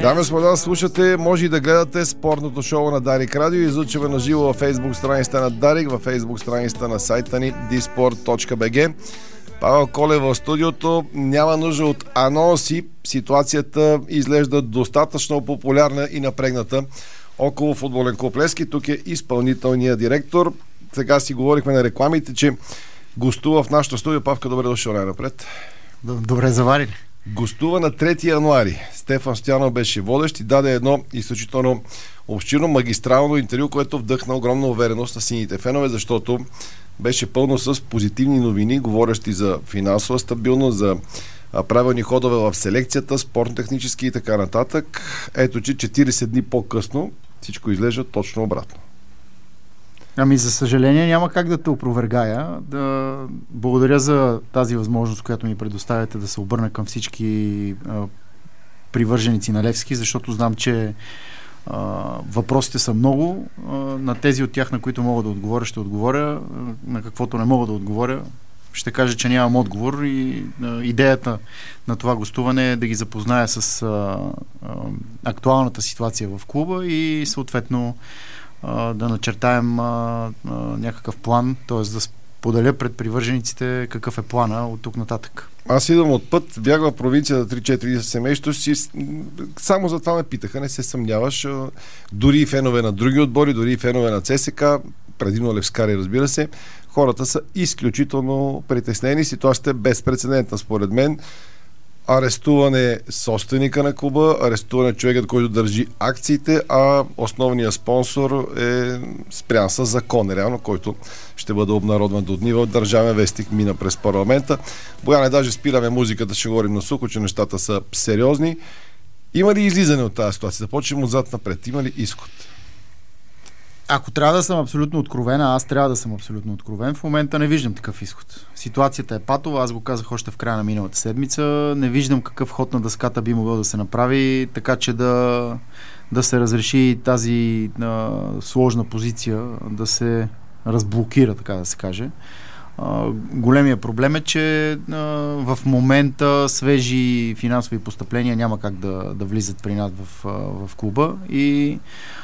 Дами и господа, слушате, може и да гледате спортното шоу на Дарик Радио. Излъчваме на живо във Facebook страницата на Дарик, във Facebook страницата на сайта ни dsport.bg. Павел Колев в студиото. Няма нужда от анонси. Ситуацията изглежда достатъчно популярна и напрегната около футболен клуб Левски. Тук е изпълнителният директор. Сега си говорихме на рекламите, че гостува в нашото студио. Павка, добре дошъл най-напред. Добре заварили. Гостува на 3 януари. Стефан Стоянов беше водещ и даде едно изключително обширно магистрално интервю, което вдъхна огромна увереност на сините фенове, защото беше пълно с позитивни новини, говорещи за финансова стабилност, за правилни ходове в селекцията, спортно-технически и така нататък. Ето, че 40 дни по-късно всичко изглежда точно обратно. Ами, за съжаление, няма как да те опровергая. Благодаря за тази възможност, която ми предоставяте да се обърна към всички привърженици на Левски, защото знам, че въпросите са много. На тези от тях, на които мога да отговоря, ще отговоря. На каквото не мога да отговоря, ще кажа, че нямам отговор, и идеята на това гостуване е да ги запозная с актуалната ситуация в клуба и съответно да начертаем някакъв план, т.е. да споделя пред привържениците какъв е плана от тук нататък. Аз идвам от път, бях в провинцията 3-4 за семейството си. Само за това ме питаха, не се съмняваш. Дори и фенове на други отбори, дори и фенове на ЦСК, предимно левскари, разбира се, хората са изключително притеснени. Ситуацията е безпрецедентна, според мен. Арестуване собственика на клуба, арестуване човекът, който държи акциите, а основният спонсор е спрян със закон, реално, който ще бъде обнародван до дни в Държавен вестник, мина през парламента. Бояне, даже спираме музиката, ще говорим на сухо, че нещата са сериозни. Има ли излизане от тази ситуация? Започнем отзад напред. Има ли изход? Ако трябва да съм абсолютно откровен, аз трябва да съм абсолютно откровен, в момента не виждам такъв изход. Ситуацията е патова, аз го казах още в края на миналата седмица. Не виждам какъв ход на дъската би могъл да се направи, така че да се разреши тази сложна позиция, да се разблокира, така да се каже. Големия проблем е, че в момента свежи финансови постъпления няма как да влизат при нас в клуба и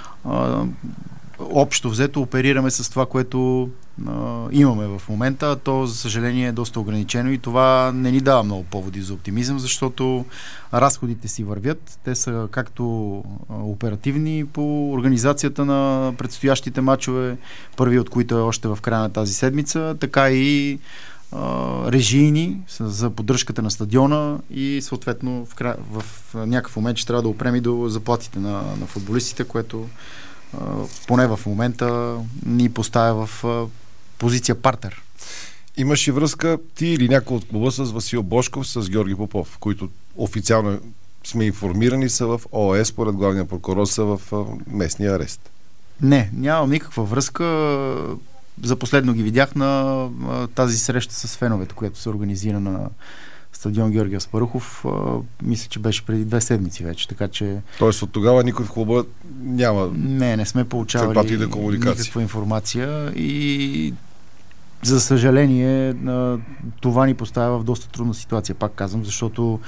общо взето оперираме с това, което имаме в момента. То, за съжаление, е доста ограничено и това не ни дава много поводи за оптимизъм, защото разходите си вървят. Те са както оперативни по организацията на предстоящите мачове, първи от които е още в края на тази седмица, така и режийни за поддръжката на стадиона и съответно в някакъв момент ще трябва да опрем и до заплатите на футболистите, което поне в момента ни поставя в позиция партер. Имаш и връзка ти или някой от клуба с Васил Божков, с Георги Попов, които официално сме информирани са в ООС, според главния прокурор са в местния арест? Не, нямам никаква връзка. За последно ги видях на тази среща с феновете, която се организира на стадион Георги Аспарухов. Мисля, че беше преди 2 седмици вече, така че... Тоест от тогава никой в клуба няма... Не сме получавали никаква информация и за съжаление това ни поставя в доста трудна ситуация, пак казвам, защото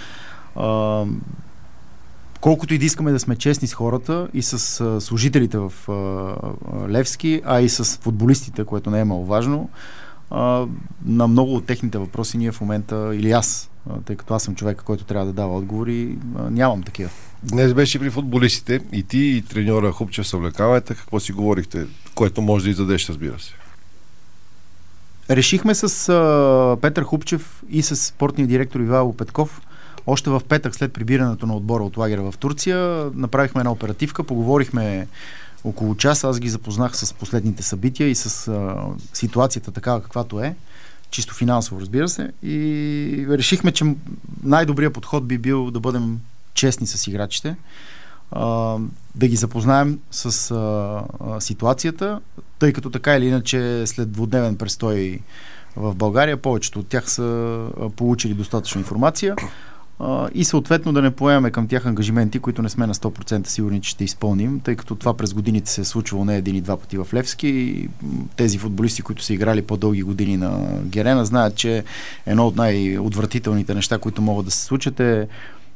колкото и да искаме да сме честни с хората и с служителите в Левски, а и с футболистите, което не е маловажно, на много от техните въпроси ние в момента, или аз, тъй като аз съм човека, който трябва да дава отговори, нямам такива. Днес беше при футболистите и ти, и треньора Хупчев съвлекавате. Какво си говорихте, което може да издадеш, разбира се? Решихме с Петър Хупчев и с спортния директор Ивайло Петков още в петък, след прибирането на отбора от лагера в Турция, направихме една оперативка, поговорихме около час, аз ги запознах с последните събития и с ситуацията такава каквато е, чисто финансово, разбира се, и решихме, че най-добрият подход би бил да бъдем честни с играчите, да ги запознаем с ситуацията, тъй като така или иначе след двудневен престой в България повечето от тях са получили достатъчно информация и съответно да не поемаме към тях ангажименти, които не сме на 100% сигурни, че ще изпълним, тъй като това през годините се е случвало не един и два пъти в Левски и тези футболисти, които са играли по-дълги години на Герена, знаят, че едно от най-отвратителните неща, които могат да се случат, е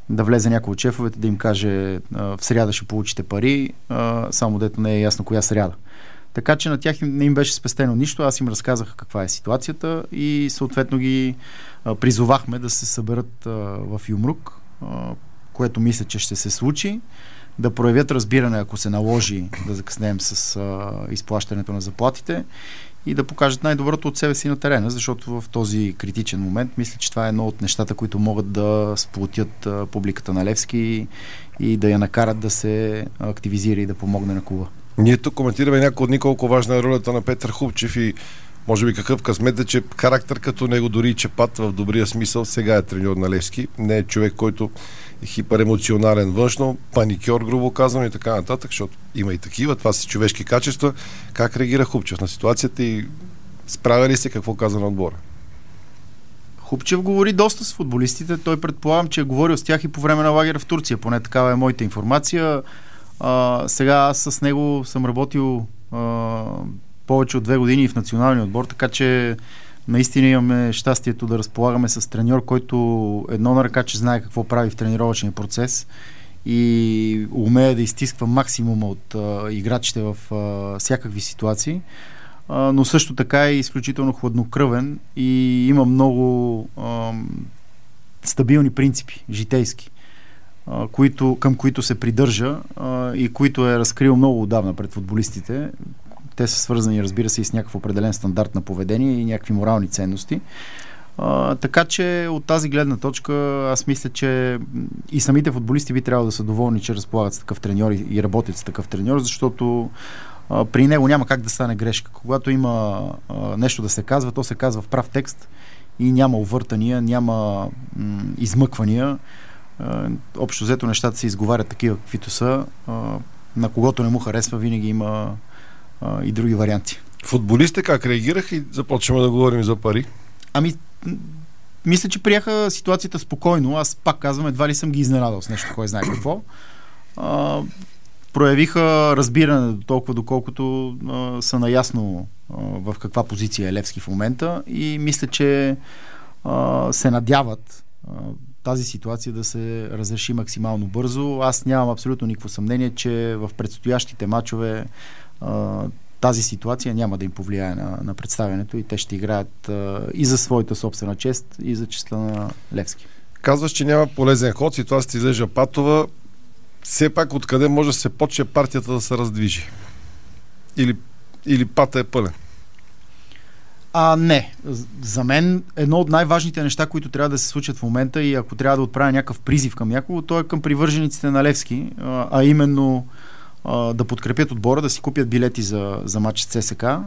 да влезе някой от шефовете, да им каже в сряда ще получите пари, само дето не е ясно коя сряда. Така че на тях не им беше спестено нищо, аз им разказах каква е ситуацията и съответно ги призовахме да се съберат в Юмрук, което мисля, че ще се случи, да проявят разбиране, ако се наложи да закъснеем с изплащането на заплатите и да покажат най-доброто от себе си на терена, защото в този критичен момент мисля, че това е едно от нещата, които могат да сплотят публиката на Левски и да я накарат да се активизира и да помогне на клуба. Ние тук коментираме няколко дни колко важна е ролята на Петър Хупчев и може би какъв късмет е, че характер като него, дори и Чепат в добрия смисъл, сега е треньор на Левски. Не е човек, който е хиперемоционален външно, паникьор, грубо казано и така нататък, защото има и такива, това са човешки качества. Как реагира Хупчев на ситуацията и справя ли се, какво каза на отбора? Хупчев говори доста с футболистите. Той предполагам, че е говорил с тях и по време на лагера в Турция. Поне такава е моята информация. Сега аз с него съм работил повече от 2 години в националния отбор, така че наистина имаме щастието да разполагаме с треньор, който едно на ръка, че знае какво прави в тренировъчния процес и умее да изтисква максимума от играчите в всякакви ситуации, но също така е изключително хладнокръвен и има много стабилни принципи, житейски, към които се придържа и които е разкрил много отдавна пред футболистите. Те са свързани, разбира се, и с някакъв определен стандарт на поведение и някакви морални ценности. Така че от тази гледна точка аз мисля, че и самите футболисти би трябвало да са доволни, че разполагат с такъв треньор и работят с такъв треньор, защото при него няма как да стане грешка. Когато има нещо да се казва, то се казва в прав текст и няма увъртания, няма измъквания. Общо взето нещата се изговарят такива, каквито са. На когото не му харесва, винаги има и други варианти. Футболистите как реагираха и започваме да говорим за пари? Мисля, че приеха ситуацията спокойно. Аз пак казвам, едва ли съм ги изненадал с нещо, кой знае какво. Проявиха разбиране до толкова, доколкото са наясно в каква позиция е Левски в момента и мисля, че се надяват тази ситуация да се разреши максимално бързо. Аз нямам абсолютно никакво съмнение, че в предстоящите мачове тази ситуация няма да им повлияе на представянето и те ще играят и за своята собствена чест, и за честта на Левски. Казваш, че няма полезен ход, ситуацията излежа патова. Все пак откъде може да се почне партията да се раздвижи? Или пата е пълен? Не. За мен едно от най-важните неща, които трябва да се случат в момента и ако трябва да отправя някакъв призив към някого, то е към привържениците на Левски, а именно да подкрепят отбора, да си купят билети за матч с ЦСКА.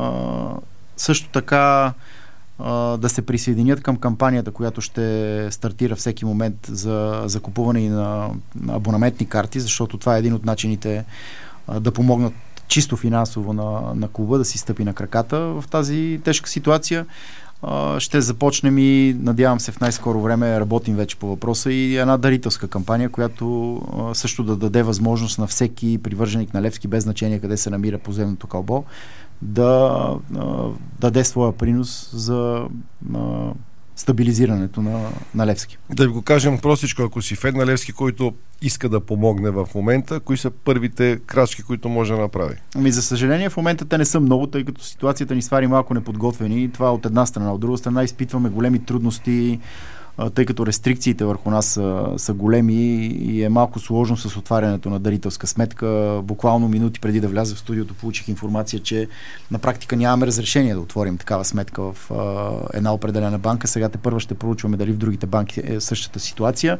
Също така да се присъединят към кампанията, която ще стартира всеки момент за закупуване и на абонаментни карти, защото това е един от начините да помогнат чисто финансово на клуба да си стъпи на краката в тази тежка ситуация. Ще започнем и надявам се в най-скоро време, работим вече по въпроса, и една дарителска кампания, която също да даде възможност на всеки привърженик на Левски, без значение къде се намира поземното кълбо, да даде своя принос за стабилизирането на Левски. Да ви го кажем простичко, ако си фен на Левски, който иска да помогне в момента, кои са първите крачки, които може да направи? За съжаление в момента те не са много, тъй като ситуацията ни свари малко неподготвени. Това от една страна. От друга страна изпитваме големи трудности, тъй като рестрикциите върху нас са големи и е малко сложно с отварянето на дарителска сметка. Буквално минути преди да вляза в студиото получих информация, че на практика нямаме разрешение да отворим такава сметка в една определена банка. Сега тепърва ще проучваме дали в другите банки е същата ситуация.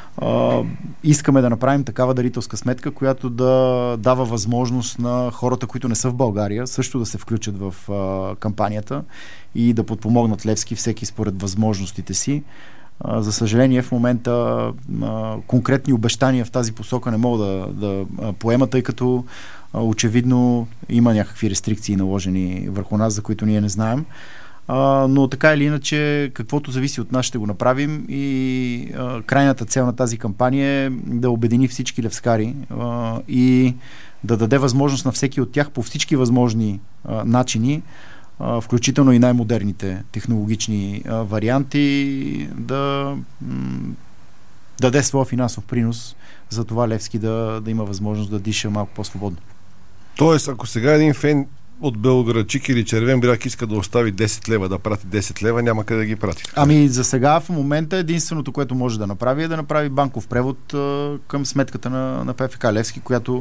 Искаме да направим такава дарителска сметка, която да дава възможност на хората, които не са в България, също да се включат в кампанията и да подпомогнат Левски, всеки според възможностите си. За съжаление в момента конкретни обещания в тази посока не мога да поема, тъй като очевидно има някакви рестрикции наложени върху нас, за които ние не знаем. Но така или иначе, каквото зависи от нас, ще го направим и крайната цел на тази кампания е да обедини всички левскари и да даде възможност на всеки от тях по всички възможни начини, включително и най-модерните технологични варианти, да даде своя финансов принос за това Левски да има възможност да диша малко по-свободно. Тоест, ако сега един фен от Белоградчик или Червен бряг иска да остави 10 лева, да прати 10 лева, няма къде да ги прати. Ами за сега в момента единственото, което може да направи е да направи банков превод към сметката на ПФК Левски, която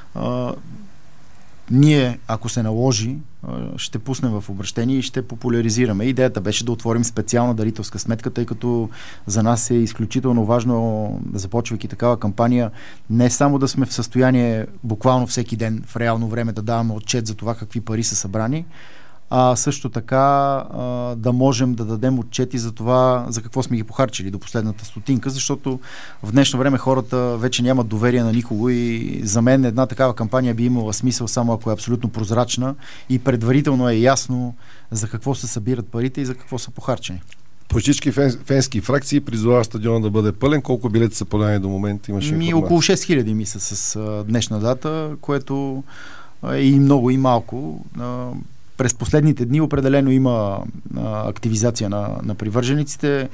ние, ако се наложи, ще пуснем в обращение и ще популяризираме. Идеята беше да отворим специална дарителска сметка, тъй като за нас е изключително важно, започвайки такава кампания, не само да сме в състояние буквално всеки ден в реално време да даваме отчет за това какви пари са събрани, а също така да можем да дадем отчети за това, за какво сме ги похарчили до последната стотинка, защото в днешно време хората вече нямат доверие на никого и за мен една такава кампания би имала смисъл само ако е абсолютно прозрачна и предварително е ясно за какво се събират парите и за какво са похарчени. По всички фенски фракции призовава стадиона да бъде пълен. Колко билети са продадени до момента? Имаше информация? Около 6000 мисля с днешна дата, което е и много и малко. През последните дни определено има активизация на привържениците.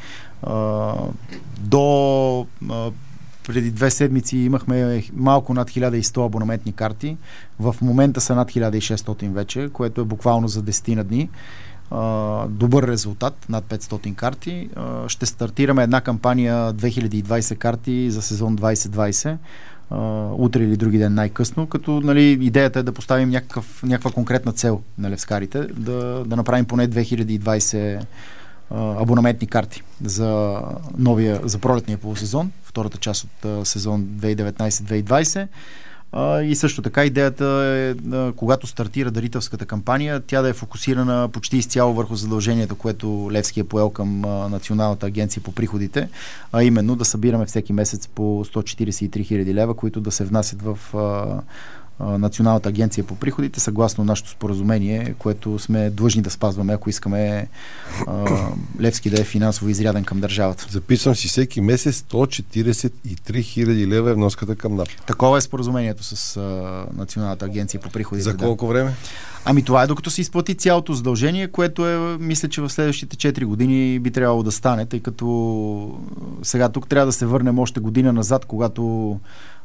До преди 2 седмици имахме малко над 1100 абонаментни карти. В момента са над 1600 вече, което е буквално за 10 на дни. Добър резултат, над 500 карти. Ще стартираме една кампания 2020 карти за сезон 2020. Утре или други ден най-късно, като идеята е да поставим някаква конкретна цел на левскарите, да направим поне 2020 абонаментни карти за пролетния полусезон, втората част от сезон 2019-2020. И също така идеята е, когато стартира дарителската кампания, тя да е фокусирана почти изцяло върху задължението, което Левски е поел към Националната агенция по приходите, а именно да събираме всеки месец по 143 хиляди лева, които да се внасят в Националната агенция по приходите, съгласно нашето споразумение, което сме длъжни да спазваме, ако искаме Левски да е финансово изряден към държавата. Записвам си всеки месец 143 хиляди лева е вноската към НАП. Такова е споразумението с Националната агенция по приходите. За колко време? Ами това е докато се изплати цялото задължение, което мисля, че в следващите 4 години би трябвало да стане, тъй като сега тук трябва да се върнем още година назад, когато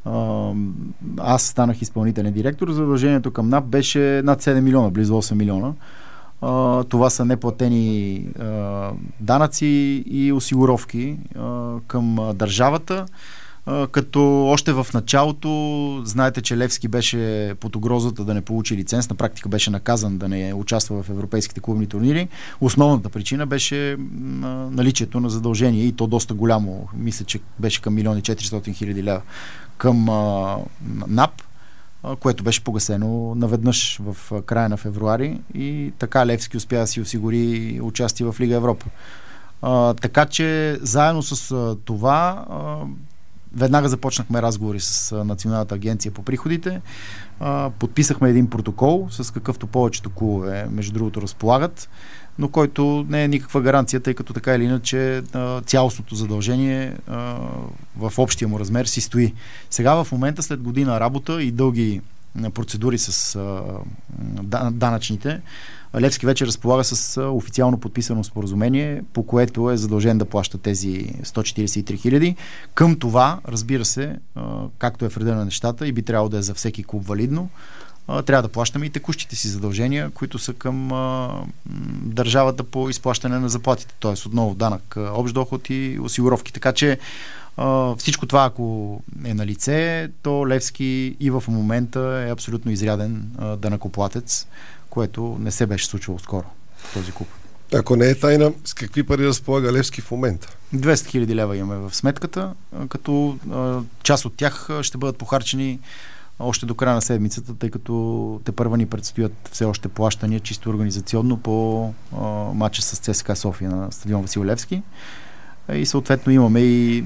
аз станах изпълнителен директор. Задължението към НАП беше над 7 милиона, близо 8 милиона. Това са неплатени данъци и осигуровки към държавата, като още в началото знаете, че Левски беше под угрозата да не получи лиценз, на практика беше наказан да не участва в европейските клубни турнири. Основната причина беше наличието на задължение и то доста голямо, мисля, че беше към 1 400 000 лева към НАП, което беше погасено наведнъж в края на февруари и така Левски успя да си осигури участие в Лига Европа. Така че заедно с това веднага започнахме разговори с Националната агенция по приходите. Подписахме един протокол, с какъвто повечето клубове, между другото, разполагат, но който не е никаква гаранция, тъй като така или иначе цялостното задължение в общия му размер си стои. Сега в момента, след година работа и дълги процедури с данъчните, Левски вече разполага с официално подписано споразумение, по което е задължен да плаща тези 143 хиляди. Към това, разбира се, както е в реда на нещата и би трябвало да е за всеки клуб валидно, трябва да плащаме и текущите си задължения, които са към държавата по изплащане на заплатите, т.е. отново данък, общ доход и осигуровки. Така че всичко това, ако е на лице, то Левски и в момента е абсолютно изряден данъкоплатец, което не се беше случвало скоро в този клуб. Ако не е тайна, с какви пари разполага Левски в момента? 200 хиляди лева имаме в сметката, като част от тях ще бъдат похарчени още до края на седмицата, тъй като тепърва ни предстоят все още плащания чисто организационно по матча с ЦСКА София на стадион Васил Левски. И съответно имаме и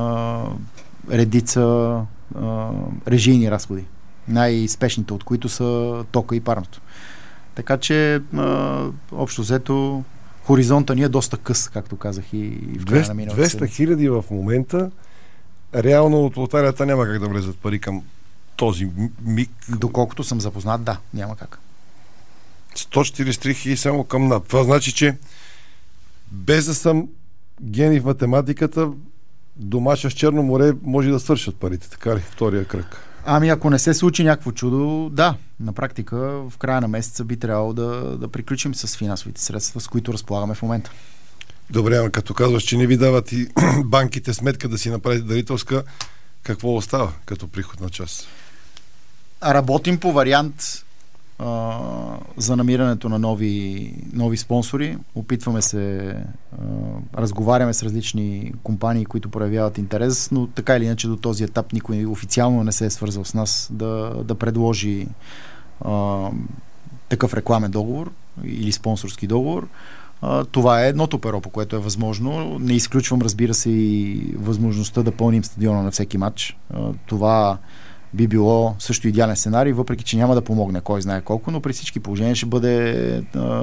редица режийни разходи. Най-спешните от които са тока и парното. Така че общо взето хоризонта ни е доста къс, както казах и в края на миналата седмица. 200 хиляди в момента. Реално от лотарията няма как да влезат пари към този миг. Доколкото съм запознат, да, няма как. 143 хиляди само към НАП. Това значи, че без да съм гений в математиката, до мача с Черно море може да свършат парите, така ли? Втория кръг. Ами ако не се случи някакво чудо, да, на практика в края на месеца би трябвало да приключим с финансовите средства, с които разполагаме в момента. Добре, но като казваш, че не ви дават и банките сметка да си направите дарителска, какво остава като приходна част? Работим по вариант за намирането на нови спонсори. Опитваме се, разговаряме с различни компании, които проявяват интерес, но така или иначе до този етап никой официално не се е свързал с нас да предложи такъв рекламен договор или спонсорски договор. Това е едното перо, по което е възможно. Не изключвам, разбира се, и възможността да пълним стадиона на всеки матч. Това би било също идеален сценарий, въпреки че няма да помогне кой знае колко, но при всички положения ще бъде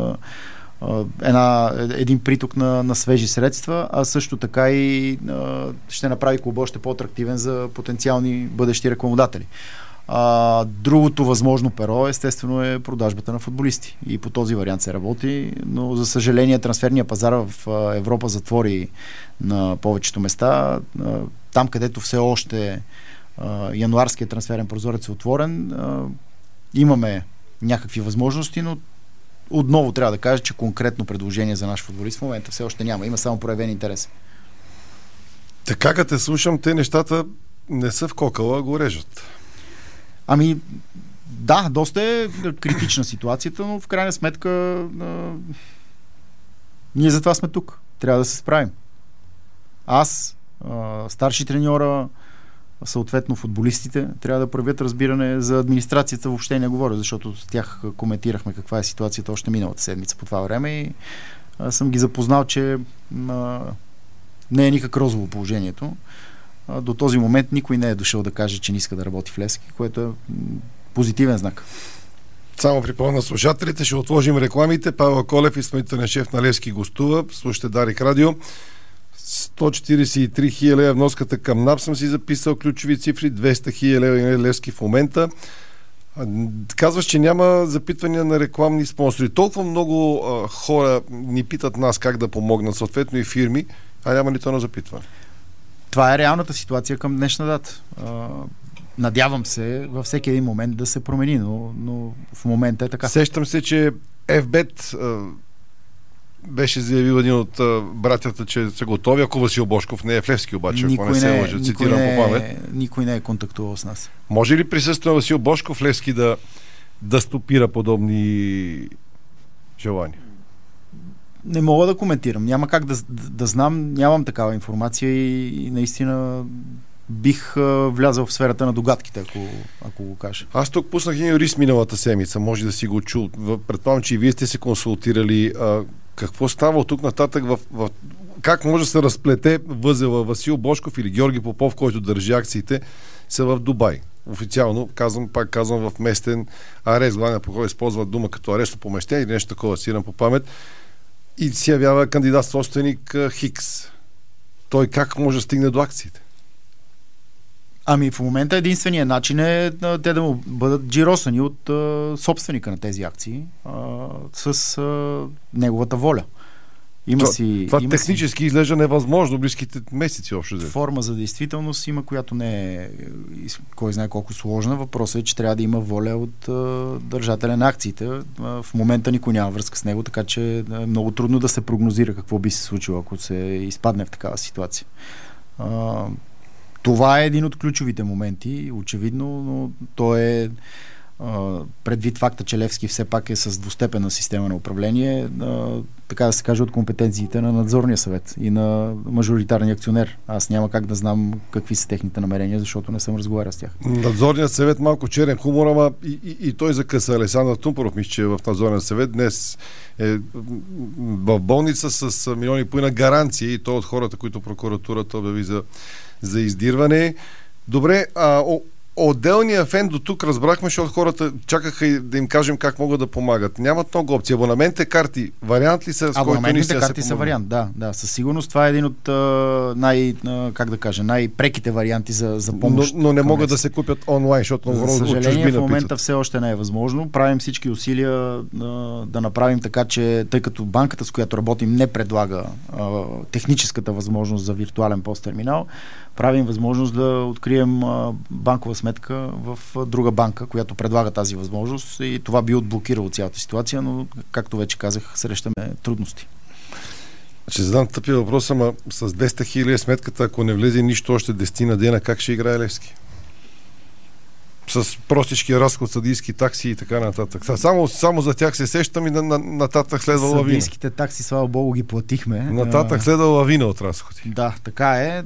един приток на свежи средства, а също така и ще направи клуба още по-атрактивен за потенциални бъдещи рекламодатели. Другото възможно перо, естествено, е продажбата на футболисти. И по този вариант се работи, но за съжаление трансферния пазар в Европа затвори на повечето места. Там, където все още януарският трансферен прозорец е отворен, имаме някакви възможности, но отново трябва да кажа, че конкретно предложение за наш футболист в момента все още няма. Има само проявен интерес. Така като те слушам, те нещата не са в кокала, а го режат. Ами, да, доста е критична ситуацията, но в крайна сметка ние затова сме тук. Трябва да се справим. Аз, старши треньора, съответно футболистите, трябва да проявят разбиране. За администрацията въобще не говоря, защото с тях коментирахме каква е ситуацията още миналата седмица по това време и съм ги запознал, че не е никак розово положението. До този момент никой не е дошъл да каже, че не иска да работи в Левски, което е позитивен знак. Само припомня на слушателите, ще отложим рекламите. Павел Колев, изпълнителен шеф на Левски, гостува. Слушате Дарик Радио. 143 хиляди лева вноската към НАП, съм си записал ключови цифри, 200 хиляди лева Левски в момента. Казваш, че няма запитвания на рекламни спонсори. Толкова много хора ни питат нас как да помогнат, съответно и фирми, а няма нито едно запитване. Това е реалната ситуация към днешна дата. Надявам се във всеки един момент да се промени, но в момента е така. Сещам се, че FBET беше заявил един от братята, че са готови, ако Васил Божков не е в Левски обаче, ако не се лъжа, цитирам по памет. Никой не е контактувал с нас. Може ли присъствие на Васил Божков в Левски да стопира подобни желания? Не мога да коментирам. Няма как да знам. Нямам такава информация и наистина бих влязъл в сферата на догадките, ако го кажа. Аз тук пуснах един юрист миналата седмица. Може да си го чул. Предполагам, че и вие сте се консултирали. Какво става от тук нататък? Как може да се разплете възела Васил Божков или Георги Попов, който държи акциите, са в Дубай? Официално, пак казвам, в местен арест. Главния прокурор използва дума като арест помещение или нещо такова, сирам по памет. И се явява кандидат собственик Хикс. Той как може да стигне до акциите? Ами в момента единственият начин е те да му бъдат джиросани от собственика на тези акции с неговата воля. Това технически изглежда невъзможно близките месеци общо. Форма за действителност има, която не е кой знае колко сложна. Въпросът е, че трябва да има воля от държателя на акциите. В момента никой няма връзка с него, така че е много трудно да се прогнозира какво би се случило, ако се изпадне в такава ситуация. Това е един от ключовите моменти, очевидно, но то е предвид факта, че Левски все пак е с двустепенна система на управление, така да се каже, от компетенциите на надзорния съвет и на мажоритарния акционер. Аз няма как да знам какви са техните намерения, защото не съм разговарял с тях. Надзорният съвет малко черен хумор, ама и той закъса. Александър Тумпаров, мисля, че е в надзорния съвет. Днес е в болница с 1,5 милиона гаранции и то от хората, които прокуратурата обяви за издирване. Добре, отделния фен до тук разбрахме, защото хората чакаха и да им кажем как могат да помагат. Нямат много опции. Абонаментните карти, вариант ли са, с който ни се карти са вариант, да. Със сигурност това е един от най-преките варианти за помощ. Но не могат да се купят онлайн, защото за съжаление в момента все още не е възможно. Правим всички усилия да направим така, че тъй като банката, с която работим, не предлага техническата възможност за виртуален посттерминал, правим възможност да открием банкова сметка в друга банка, която предлага тази възможност, и това би отблокирало цялата ситуация, но, както вече казах, срещаме трудности. Ще задам тъпи въпрос, ама с 200 хиляди сметката, ако не влезе нищо още 10 на дена, как ще играе Левски? С простички разход, съдийски такси и така нататък. Само за тях се сещам и нататък следва лавина. Съдийските такси, слава Богу, ги платихме. Нататък следва лавина от разходи. Да, така е.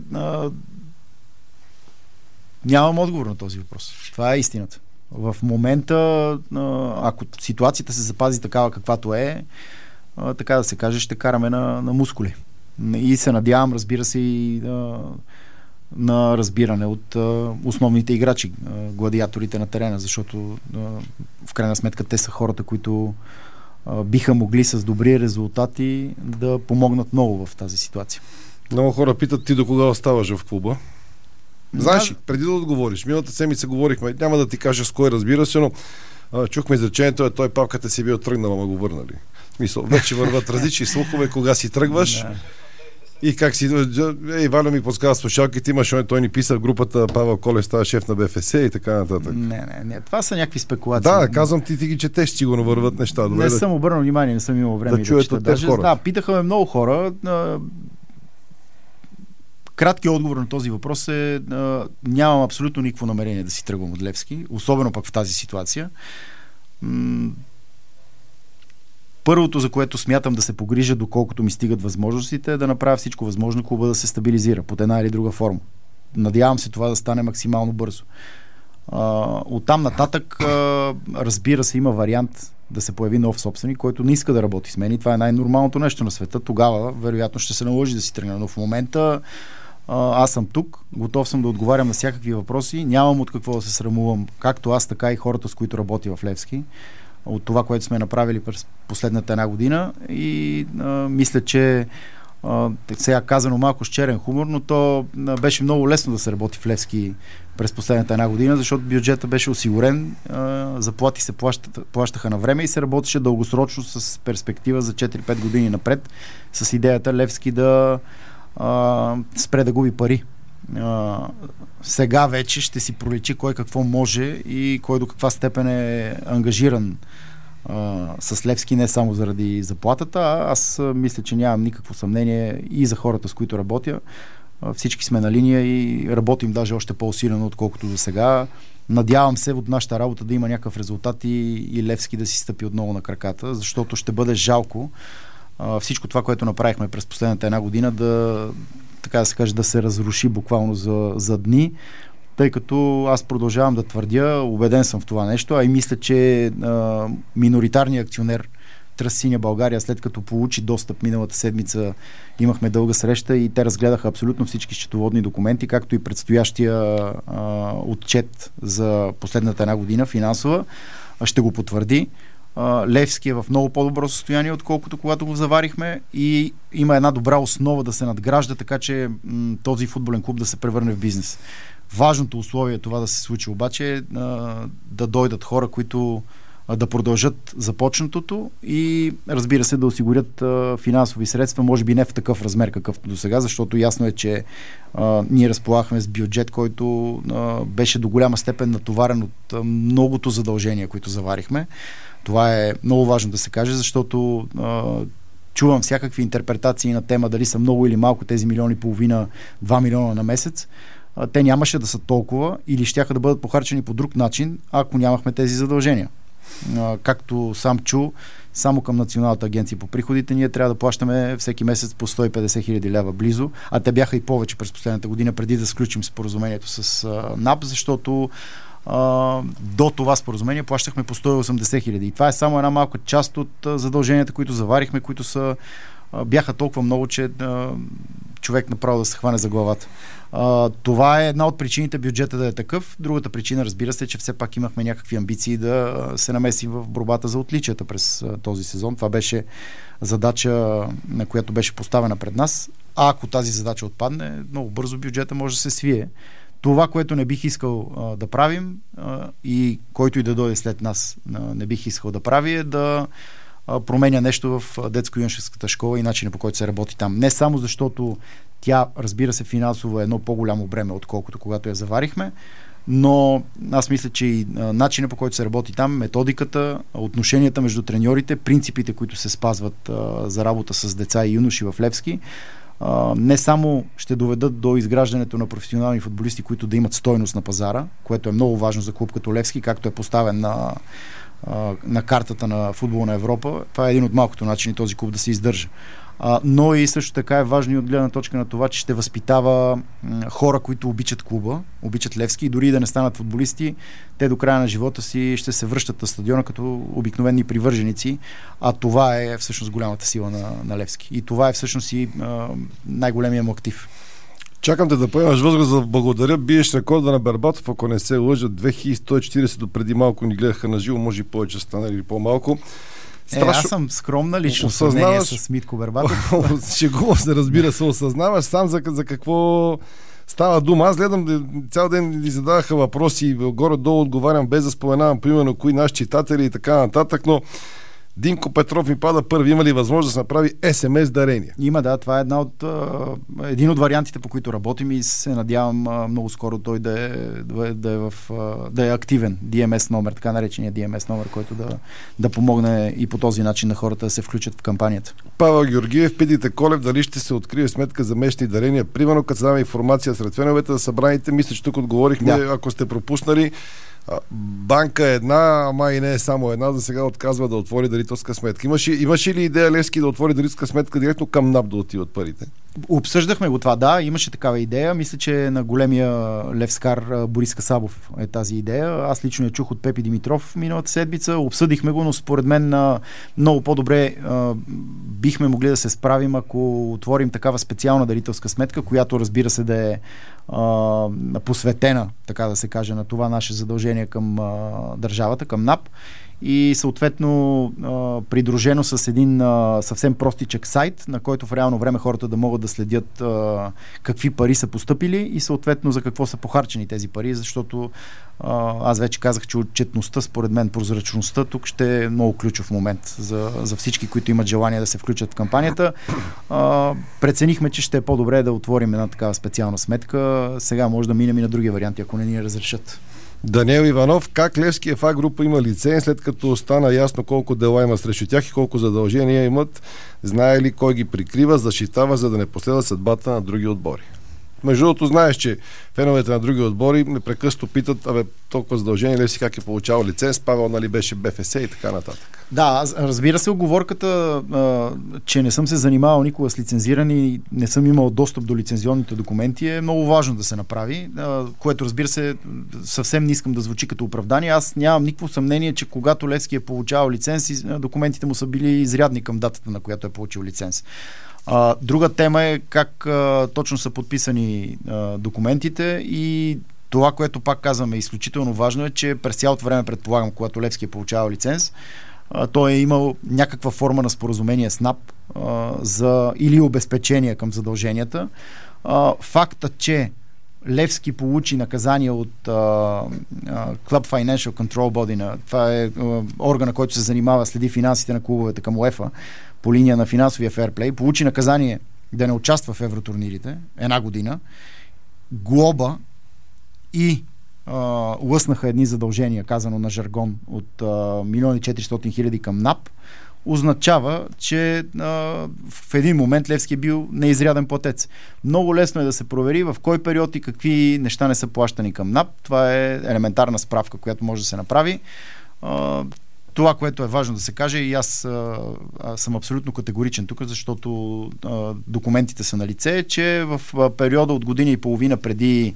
Нямам отговор на този въпрос. Това е истината. В момента, ако ситуацията се запази такава каквато е, така да се каже, ще караме на мускули. И се надявам, разбира се, и на разбиране от основните играчи, гладиаторите на терена, защото в крайна сметка те са хората, които биха могли с добри резултати да помогнат много в тази ситуация. Много хора питат, ти до кога оставаш в клуба? Знаеш, преди да отговориш, миналата седмица говорихме, няма да ти кажа с кой, разбира се, но чухме изречението, той папката си бил тръгнал, ама го върнали. В смисъл, вече върват различни слухове, кога си тръгваш. И как си... Валя ми подсказва слушалките, имаш, той ни писа в групата, Павел Колев става шеф на БФС и така нататък. Не. Това са някакви спекулации. Да, казвам ти ги четеш, сигурно върват неща. Не съм обърнал внимание, не съм имал време да чуят от тези хора. Да, питаха ме много хора. Краткият отговор на този въпрос е нямам абсолютно никакво намерение да си тръгвам от Левски, особено пък в тази ситуация. Първото, за което смятам да се погрижа, доколкото ми стигат възможностите, е да направя всичко възможно клуба да се стабилизира под една или друга форма. Надявам се това да стане максимално бързо. Оттам нататък, разбира се, има вариант да се появи нов собственик, който не иска да работи с мен, и това е най-нормалното нещо на света. Тогава, вероятно, ще се наложи да си тръгна. Но в момента аз съм тук, готов съм да отговарям на всякакви въпроси, нямам от какво да се срамувам, както аз, така и хората, с които работя в Левски, от това, което сме направили през последната една година, и мисля, че сега казано малко с черен хумор, но то беше много лесно да се работи в Левски през последната една година, защото бюджета беше осигурен, заплати се плащаха на време и се работеше дългосрочно с перспектива за 4-5 години напред, с идеята Левски да спре да губи пари. Сега вече ще си проличи кой какво може и кой до каква степен е ангажиран с Левски, не само заради заплатата. Аз мисля, че нямам никакво съмнение и за хората, с които работя. Всички сме на линия и работим даже още по-усилено, отколкото до сега. Надявам се от нашата работа да има някакъв резултат и Левски да си стъпи отново на краката, защото ще бъде жалко всичко това, което направихме през последната една година, така да се каже, да се разруши буквално за дни, тъй като аз продължавам да твърдя, убеден съм в това нещо, а и мисля, че миноритарният акционер Тръст Синя България, след като получи достъп миналата седмица, имахме дълга среща и те разгледаха абсолютно всички счетоводни документи, както и предстоящия отчет за последната една година финансова, ще го потвърди. Левски е в много по-добро състояние, отколкото когато го заварихме, и има една добра основа да се надгражда, така че този футболен клуб да се превърне в бизнес. Важното условие това да се случи обаче е да дойдат хора, които да продължат започнатото и, разбира се, да осигурят финансови средства, може би не в такъв размер, какъвто до сега, защото ясно е, че ние разполагахме с бюджет, който беше до голяма степен натоварен от многото задължения, които заварихме. Това е много важно да се каже, защото чувам всякакви интерпретации на тема дали са много или малко тези 1,5 милиона, 2 милиона на месец. Те нямаше да са толкова или щяха да бъдат похарчени по друг начин, ако нямахме тези задължения. Както сам чу, само към Националната агенция по приходите ние трябва да плащаме всеки месец по 150 хиляди лева близо, а те бяха и повече през последната година, преди да сключим споразумението с НАП, защото до това споразумение плащахме по 180 хиляди. И това е само една малка част от задълженията, които заварихме, които бяха толкова много, че човек направо да се хване за главата. Това е една от причините бюджета да е такъв. Другата причина, разбира се, че все пак имахме някакви амбиции да се намесим в борбата за отличията през този сезон. Това беше задача, на която беше поставена пред нас. А ако тази задача отпадне, много бързо бюджета може да се свие. Това, което не бих искал да правим и който и да дойде след нас не бих искал да прави, е да променя нещо в детско-юношеската школа и начина, по който се работи там. Не само защото тя, разбира се, финансово е едно по-голямо бреме, отколкото когато я заварихме, но аз мисля, че и начинът, по който се работи там, методиката, отношенията между треньорите, принципите, които се спазват за работа с деца и юноши в Левски, не само ще доведат до изграждането на професионални футболисти, които да имат стойност на пазара, което е много важно за клуб като Левски, както е поставен на картата на футбола на Европа. Това е един от малкото начини този клуб да се издържа. Но и също така е важно и от гледна точка на това, че ще възпитава хора, които обичат клуба, обичат Левски и дори да не станат футболисти, те до края на живота си ще се връщат на стадиона като обикновени привърженици, а това е всъщност голямата сила на Левски. И това е всъщност и най-големия му актив. Чакам те да поемаш въздух, за да благодаря. Биеш рекорда на Бербатов, ако не се лъжа, 2140 до преди малко ни гледаха на живо, може и повече стане или по-малко. Аз съм скромна лично сравнение с Митко Бербатов. Шегува се, разбира се, осъзнаваш сам за какво става дума. Аз гледам, цял ден ни задаваха въпроси и горе-долу отговарям, без да споменавам примерно кои наши читатели и така нататък, но Динко Петров ми пада първи. Има ли възможност да се направи СМС дарение? Има, да. Това е един от вариантите, по които работим и се надявам много скоро той да е активен. DMS номер, така наречения DMS номер, който да помогне и по този начин на хората да се включат в кампанията. Павел Георгиев, питайте Колев дали ще се открие сметка за месечни дарения. Примерно, като се дава информация сред феновете за събраните, мисля, че тук отговорихме, ако сте пропуснали. Банка е една, ама и не е само една, за сега отказва да отвори дарителска сметка. Имаше ли идея Левски да отвори дарителска сметка директно към НАП да отиват парите? Обсъждахме го това, да, имаше такава идея. Мисля, че на големия левскар Борис Касабов е тази идея. Аз лично я чух от Пепи Димитров миналата седмица. Обсъдихме го, но според мен много по-добре бихме могли да се справим, ако отворим такава специална дарителска сметка, която, разбира се, да е посветена, така да се каже, на това наше задължение към държавата, към НАП. И съответно придружено с един съвсем простичък сайт, на който в реално време хората да могат да следят какви пари са постъпили и съответно за какво са похарчени тези пари, защото аз вече казах, че отчетността, според мен прозрачността тук ще е много ключов момент за всички, които имат желание да се включат в кампанията. Преценихме, че ще е по-добре да отворим една такава специална сметка. Сега може да минем и на други варианти, ако не ни разрешат. Даниел Иванов, как Левски ФА група има лиценз, след като стана ясно колко дела има срещу тях и колко задължения имат, знае ли кой ги прикрива, защитава, за да не последва съдбата на други отбори? Между другото, знаеш, че феновете на други отбори непрекъснато питат, толкова задължение Левски как е получавал лиценз, Павел нали беше БФС и така нататък. Да, разбира се, оговорката, че не съм се занимавал никога с лицензирани и не съм имал достъп до лицензионните документи е много важно да се направи, което, разбира се, съвсем не искам да звучи като оправдание. Аз нямам никакво съмнение, че когато Левски е получавал лиценз, документите му са били изрядни към датата, на която е получил лиценз. Друга тема е как точно са подписани документите и това, което пак казваме, изключително важно е, че през цялото време, предполагам, когато Левски е получавал лиценз, той е имал някаква форма на споразумение с НАП или обезпечение към задълженията. Факта, че Левски получи наказание от Club Financial Control Body, това е органа, който се занимава, следи финансите на клубовете към УЕФА по линия на финансовия ферплей, получи наказание да не участва в евротурнирите 1 година, глоба и лъснаха едни задължения, казано на жаргон, от 1 400 000 към НАП, означава, че в един момент Левски е бил неизряден платец. Много лесно е да се провери в кой период и какви неща не са плащани към НАП. Това е елементарна справка, която може да се направи. Това, което е важно да се каже, и аз съм абсолютно категоричен тук, защото документите са на лице, че в периода от година и половина преди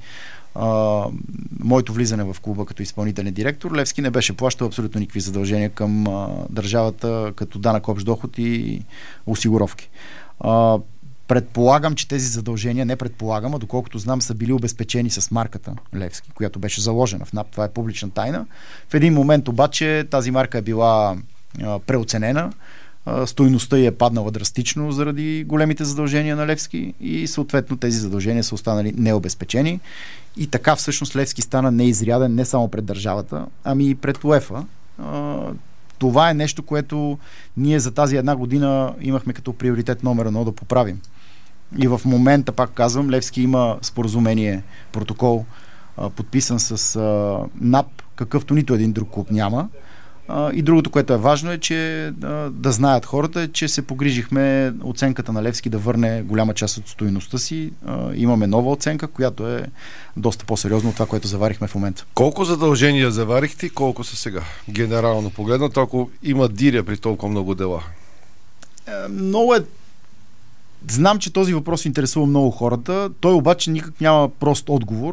моето влизане в клуба като изпълнителен директор, Левски не беше плащал абсолютно никакви задължения към държавата като данък общ доход и осигуровки. Предполагам, че тези задължения, не предполагам, а доколкото знам, са били обезпечени с марката Левски, която беше заложена в НАП. Това е публична тайна. В един момент обаче тази марка е била преоценена. Стойността й е паднала драстично заради големите задължения на Левски и съответно тези задължения са останали необезпечени. И така всъщност Левски стана неизряден не само пред държавата, ами и пред УЕФА. Това е нещо, което ние за тази една година имахме като приоритет номер 1 да поправим. И в момента, пак казвам, Левски има споразумение, протокол, подписан с НАП, какъвто нито един друг клуб няма. И другото, което е важно е, че да знаят хората, че се погрижихме оценката на Левски да върне голяма част от стойността си. Имаме нова оценка, която е доста по-сериозна от това, което заварихме в момента. Колко задължения заварихте и колко са сега? Генерално погледнато, ако има диря при толкова много дела. Много е. Знам, че този въпрос интересува много хората. Той обаче никак няма прост отговор.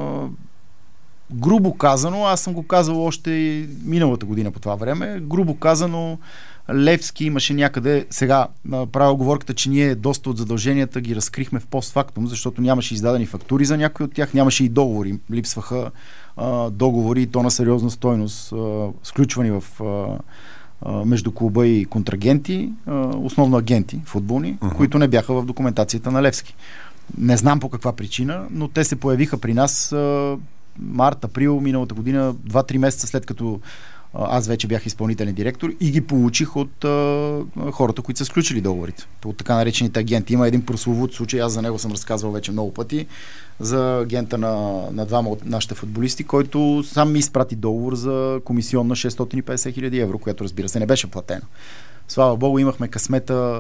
Грубо казано, аз съм го казал още и миналата година по това време, грубо казано, Левски имаше някъде, сега правя оговорката, че ние доста от задълженията ги разкрихме в постфактум, защото нямаше издадени фактури за някои от тях, нямаше и договори. Липсваха договори и то на сериозна стойност, сключвани в между клуба и контрагенти, основно агенти футболни, които не бяха в документацията на Левски. Не знам по каква причина, но те се появиха при нас март, април миналата година, 2-3 месеца след като аз вече бях изпълнителен директор и ги получих от хората, които са сключили договорите. От така наречените агенти. Има един прословут случай, аз за него съм разказвал вече много пъти, за агента на двама от нашите футболисти, който сам ми изпрати договор за комисион на 650 хиляди евро, което разбира се не беше платено. Слава Богу, имахме късмета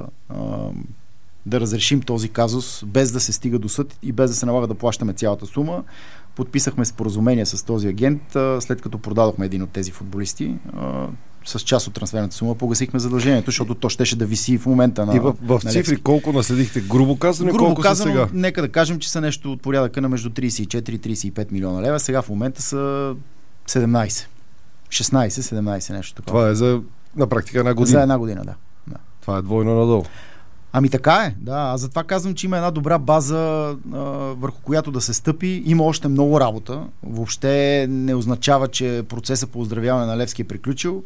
да разрешим този казус без да се стига до съд и без да се налага да плащаме цялата сума. Подписахме споразумение с този агент, след като продадохме един от тези футболисти. С част от трансферната сума погасихме задължението, защото то щеше да виси в момента на. И в цифри колко наследихте? Грубо казано, колко са сега? Нека да кажем, че са нещо от порядъка на между 34-35 милиона лева. Сега в момента са 17. 16-17 нещо такова. Това е за на практика една година. За една година, да. Това е двойно надолу. Ами така е, да. Аз затова казвам, че има една добра база, върху която да се стъпи. Има още много работа. Въобще не означава, че процесът по оздравяване на Левски е приключил.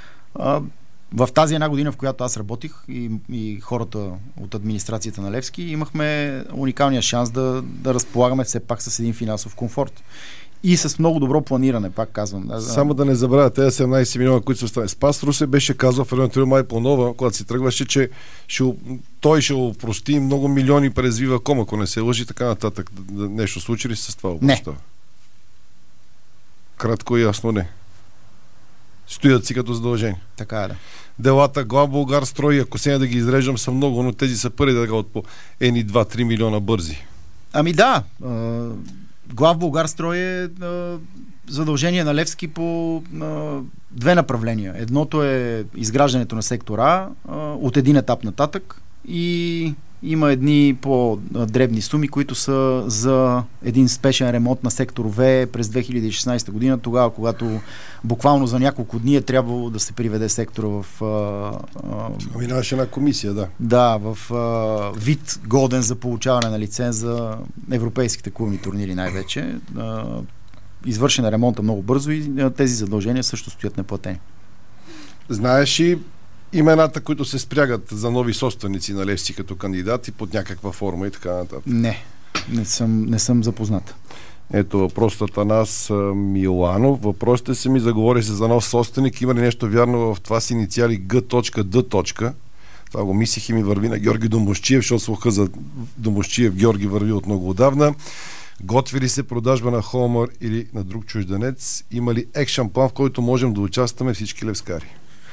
В тази една година, в която аз работих и хората от администрацията на Левски, имахме уникалния шанс да разполагаме все пак с един финансов комфорт. И с много добро планиране, пак казвам. Само да не забравя, тези 17 милиона, които са останали. Спас Русе беше казал в Фернандо Май Планова, когато си тръгваше, че той ще опрости много милиони през Viva.com, ако не се лъжи, така нататък. Нещо случи ли с това? Не. Кратко и ясно не. Стоят си като задължени. Така е, да. Делата Главболгарстрой, ако сега да ги изреждам, са много, но тези са първи да от по 2-3 милиона бързи. Ами да, Главболгарстрой е задължение на Левски по две направления. Едното е изграждането на сектор А от един етап нататък и има едни по-дребни суми, които са за един спешен ремонт на сектор В през 2016 година, тогава, когато буквално за няколко дни е трябвало да се приведе сектора в... Минаваше една комисия, да. Да, в вид годен за получаване на лиценз за европейските клубни турнири най-вече. Извършена ремонта много бързо и тези задължения също стоят неплатени. Знаеш ли имената, които се спрягат за нови собственици на Левски като кандидати под някаква форма и така нататък? Не съм запознат. Ето въпросът от Атанас Миланов. Въпросите са ми, заговори се за нов собственик. Има ли нещо вярно в това с инициали G.D. Това го мислих и ми върви на Георги Домощиев, защото слуха за Домощиев Георги върви от много отдавна. Готви ли се продажба на Холмър или на друг чужденец? Има ли екшън план, в който можем да участваме всички левскари?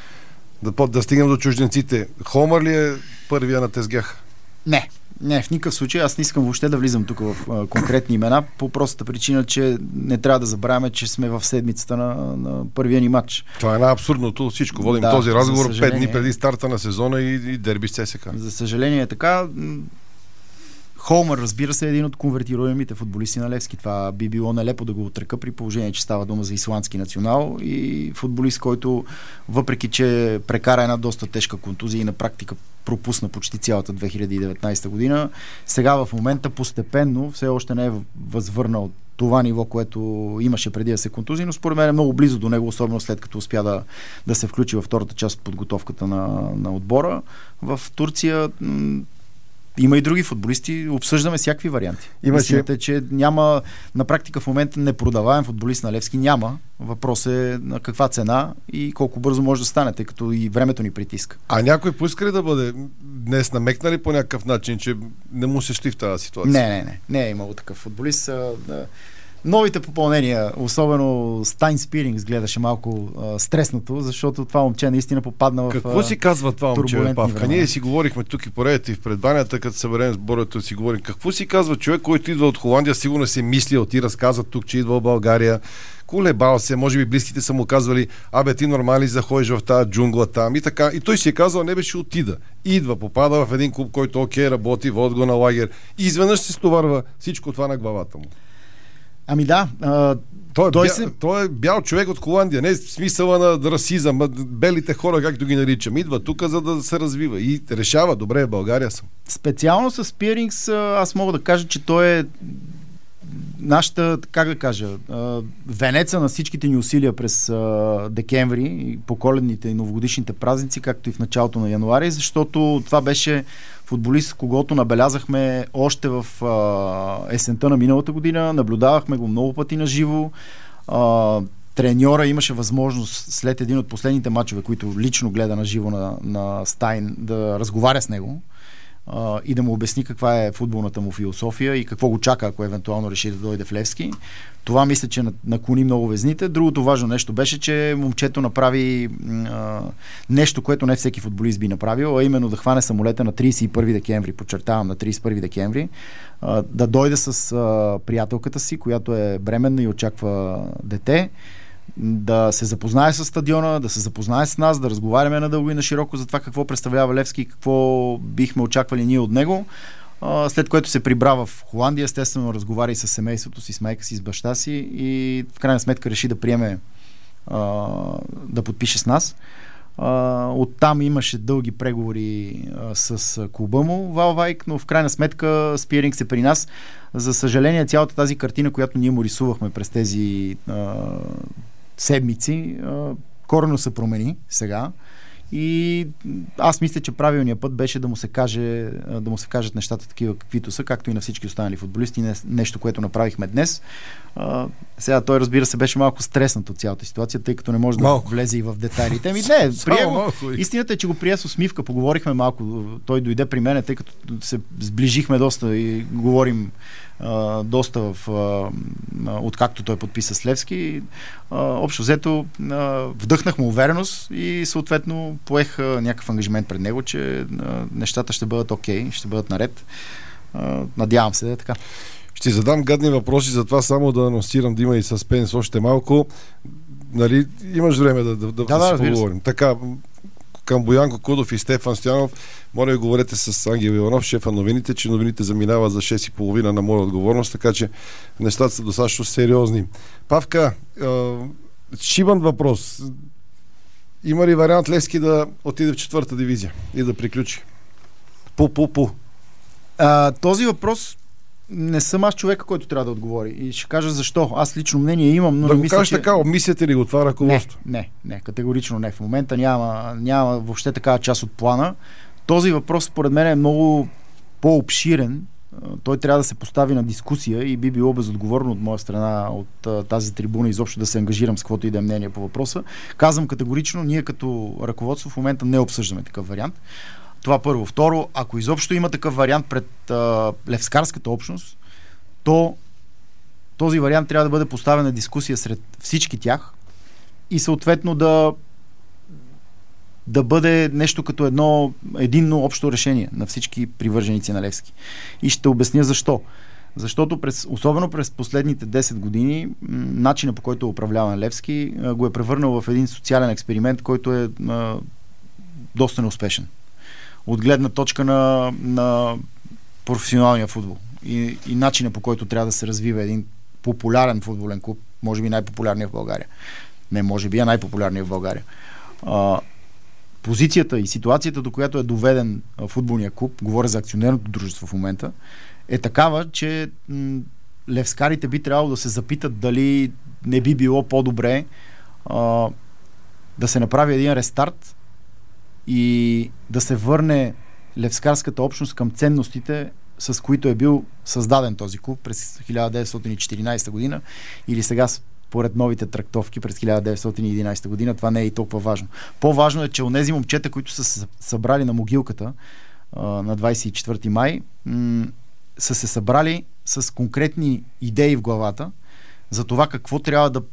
Да стигнем до чужденците. Холмър ли е първия на тезгях? Не, в никакъв случай. Аз не искам въобще да влизам тук в конкретни имена, по простата причина, че не трябва да забравяме, че сме в седмицата на първия ни матч. Това е абсурдното всичко. Водим този разговор 5 дни преди старта на сезона и дерби с ЦСКА. За съжаление е така. Холмър, разбира се, е един от конвертируемите футболисти на Левски. Това би било нелепо да го отрека при положение, че става дума за исландски национал и футболист, който въпреки, че прекара една доста тежка контузия и на практика пропусна почти цялата 2019 година, сега в момента постепенно все още не е възвърнал това ниво, което имаше преди да се контузи, но според мен е много близо до него, особено след като успя да се включи във втората част от подготовката на отбора. В Турция има и други футболисти, обсъждаме всякакви варианти. Истината е, че няма, на практика в момента непродаваем футболист на Левски няма. Въпрос е на каква цена и колко бързо може да стане, тъй като и времето ни притиска. А някой поиска ли да бъде днес намекнали по някакъв начин, че не му се щи в тази ситуация? Не е имало такъв футболист. Новите попълнения, особено Стайн Спирингс гледаше малко стреснато, защото това момче наистина попадна в Какво си казва това момче, Павка? времена. Ние си говорихме тук и поредите и в предбанята, като съберем сборето си говорим. Какво си казва човек, който идва от Холандия, сигурно се мислил, ти разказва тук, че идва в България, колебал се, може би близките са му казвали, ти нормали заходиш в тази джунгла там и така. И той си е казал, не беше отида. Идва, попада в един клуб, който работи, води го на лагер и изведнъж се стоварва всичко това на главата му. Ами да. Той е бял човек от Холандия, не е смисъла на расизъм, белите хора, както ги наричам. Идва тук, за да се развива и решава, добре, в България съм. Специално с Спирингс, аз мога да кажа, че той е нашата, как да кажа, венеца на всичките ни усилия през декември, по коледните и новогодишните празници, както и в началото на януари, защото това беше футболист, когото набелязахме още в есента на миналата година, наблюдавахме го много пъти на живо. Треньора имаше възможност след един от последните мачове, които лично гледа на живо на Стайн, да разговаря с него и да му обясни каква е футболната му философия и какво го чака, ако евентуално реши да дойде в Левски. Това мисля, че наклони много везните. Другото важно нещо беше, че момчето направи нещо, което не всеки футболист би направил, а именно да хване самолета на 31 декември, подчертавам, на 31 декември, да дойде с приятелката си, която е бременна и очаква дете, да се запознае с стадиона, да се запознае с нас, да разговаряме надълго и на широко за това какво представлява Левски и какво бихме очаквали ние от него. След което се прибра в Холандия, естествено разговаря и с семейството си, с майка си, с баща си и в крайна сметка реши да приеме да подпише с нас. Оттам имаше дълги преговори с клуба му, Валвайк, но в крайна сметка Спирингс е при нас. За съжаление, цялата тази картина, която ние му рисувахме през тези седмици, коренно се промени сега. И аз мисля, че правилният път беше да му се кажат нещата такива каквито са, както и на всички останали футболисти. Нещо, което направихме днес. Сега той, разбира се, беше малко стреснат от цялата ситуация, тъй като не може да влезе и в детайлите. Истината е, че го прие с усмивка. Поговорихме малко. Той дойде при мен, тъй като се сближихме доста и говорим доста откакто той подписа с Левски. Общо взето вдъхнах му увереност и съответно поех някакъв ангажимент пред него, че нещата ще бъдат окей, ще бъдат наред. Надявам се да е така. Ще задам гадни въпроси, затова само да анонсирам да има и съспенс още малко. Нали, имаш време да си поговорим. Така, към Боянко Кудов и Стефан Стоянов, моля ви говорете с Ангел Иванов, шефа новините, че новините заминават за 6:30 на моя отговорност, така че нещата са достатъчно сериозни. Павка, шибан въпрос. Има ли вариант Левски да отиде в 4-та дивизия и да приключи? Този въпрос не съм аз човека, който трябва да отговори. И ще кажа защо. Аз лично мнение имам, но да не мисля, кажеш така, обмисляте ли го това ръководство? Не, категорично не. В момента няма въобще такава част от плана. Този въпрос, според мен, е много по-обширен. Той трябва да се постави на дискусия и би било безотговорно от моя страна, от тази трибуна, изобщо да се ангажирам с каквото и да е мнение по въпроса. Казвам категорично, ние като ръководство в момента не обсъждаме такъв вариант. Това първо. Второ, ако изобщо има такъв вариант пред левскарската общност, то този вариант трябва да бъде поставен на дискусия сред всички тях и съответно да бъде нещо като единно общо решение на всички привърженици на Левски. И ще обясня защо. Защото особено през последните 10 години начинът, по който управлява Левски, го е превърнал в един социален експеримент, който е доста неуспешен. От гледна точка на професионалния футбол и начина, по който трябва да се развива един популярен футболен клуб, може би най-популярният в България. Не, може би най-популярният в България. Позицията и ситуацията, до която е доведен футболния клуб, говоря за акционерното дружество в момента, е такава, че левскарите би трябвало да се запитат дали не би било по-добре да се направи един рестарт и да се върне левскарската общност към ценностите, с които е бил създаден този клуб през 1914 година или сега според новите трактовки през 1911 година. Това не е и толкова важно. По-важно е, че онези момчета, които са се събрали на могилката на 24 май, са се събрали с конкретни идеи в главата за това какво трябва да...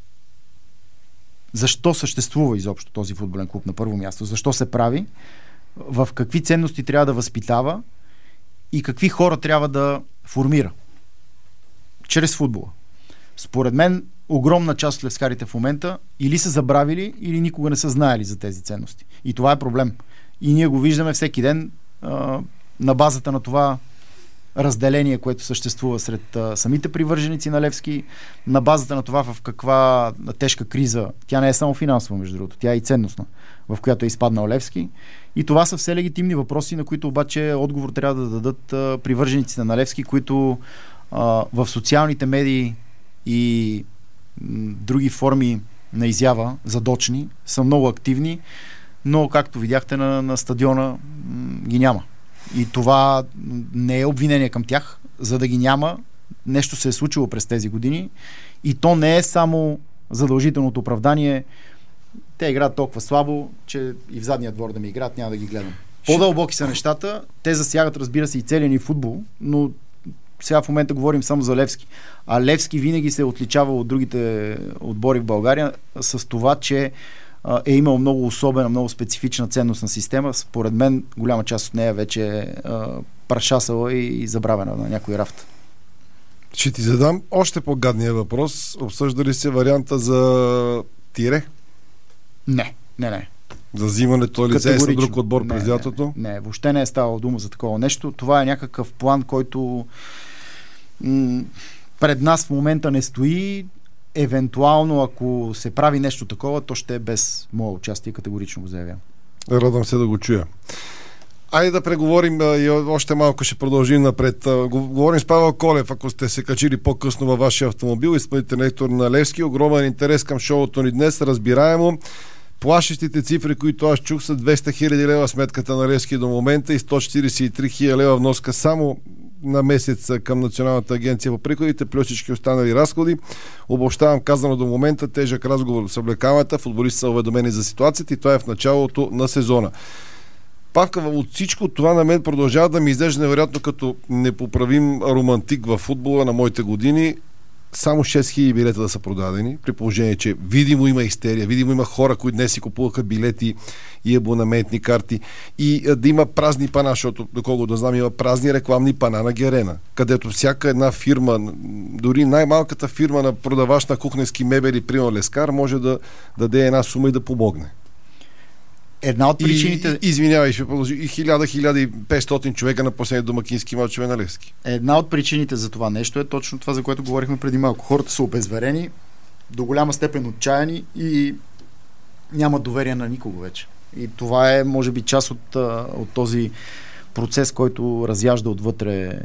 Защо съществува изобщо този футболен клуб на първо място? Защо се прави? В какви ценности трябва да възпитава? И какви хора трябва да формира? Чрез футбола. Според мен, огромна част от левскарите в момента или са забравили, или никога не са знаели за тези ценности. И това е проблем. И ние го виждаме всеки ден на базата на това разделение, което съществува сред самите привърженици на Левски, на базата на това в каква тежка криза, тя не е само финансова, между другото, тя е и ценностна, в която е изпаднал Левски. И това са все легитимни въпроси, на които обаче отговор трябва да дадат привържениците на Левски, които в социалните медии и други форми на изява, задочни, са много активни, но както видяхте на стадиона ги няма. И това не е обвинение към тях, за да ги няма. Нещо се е случило през тези години и то не е само задължителното оправдание. Те играят толкова слабо, че и в задния двор да ми играят, няма да ги гледам. По-дълбоки са нещата. Те засягат, разбира се, и целия ни футбол, но сега в момента говорим само за Левски. А Левски винаги се е отличавал от другите отбори в България с това, че е имал много особена, много специфична ценностна система. Според мен голяма част от нея вече е прашасала и забравена на някой рафт. Ще ти задам още по-гадния въпрос. Обсъжда ли се варианта за тире? Не. За взимането лиценз на друг отбор през лятото? Не, въобще не е ставало дума за такова нещо. Това е някакъв план, който пред нас в момента не стои. Евентуално, ако се прави нещо такова, то ще е без мое участие, категорично го заявявам. Радвам се да го чуя. Айде да преговорим и още малко ще продължим напред. Говорим с Павел Колев, ако сте се качили по-късно във вашия автомобил, изпълнителен директор на Левски. Огромен интерес към шоуто ни днес, разбираемо. Плашещите цифри, които аз чух, са 200 хиляди лева сметката на Левски до момента и 143 хиляди лева вноска само на месец към Националната агенция по приходите, плюс всички останали разходи. Обобщавам казано до момента, тежък разговор с облекамата, футболисти са уведомени за ситуацията и това е в началото на сезона. Павка, от всичко това на мен продължава да ми изглежда невероятно като непоправим романтик във футбола на моите години. Само 6000 билета да са продадени, при положение, че видимо има истерия, видимо има хора, които днес си купуваха билети и абонаментни карти и да има празни пана, защото, доколко да знам, има празни рекламни пана на Герена, където всяка една фирма, дори най-малката фирма на продавач на кухненски мебели, примерно Лескар, може да даде една сума и да помогне. Една от причините... Извинявай, ще продължи. И 1000-1500 човека на последни домакински мачове на Левски. Една от причините за това нещо е точно това, за което говорихме преди малко. Хората са обезверени, до голяма степен отчаяни и нямат доверие на никого вече. И това е, може би, част от този процес, който разяжда отвътре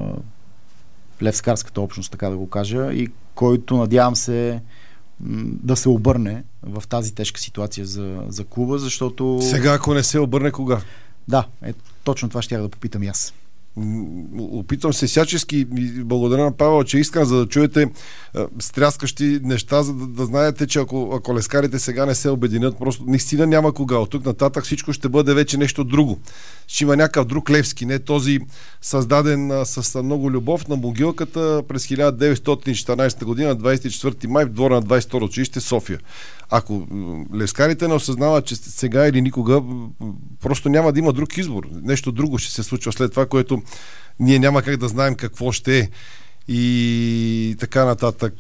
левскарската общност, така да го кажа, и който, надявам се, да се обърне в тази тежка ситуация за клуба, защото... Сега, ако не се обърне, кога? Да, точно това щях да попитам и аз. Опитвам се всячески, благодаря на Павел, че искам, за да чуете стряскащи неща, за да знаете, че ако лескарите сега не се обединят, просто наистина няма кога. От тук нататък всичко ще бъде вече нещо друго. Ще има някакъв друг Левски, не този създаден с много любов на могилката през 1914 година, 24 май, в двора на 22 училище София. Ако лескарите не осъзнават, че сега или никога, просто няма да има друг избор. Нещо друго ще се случва след това, което ние няма как да знаем какво ще е. И така нататък.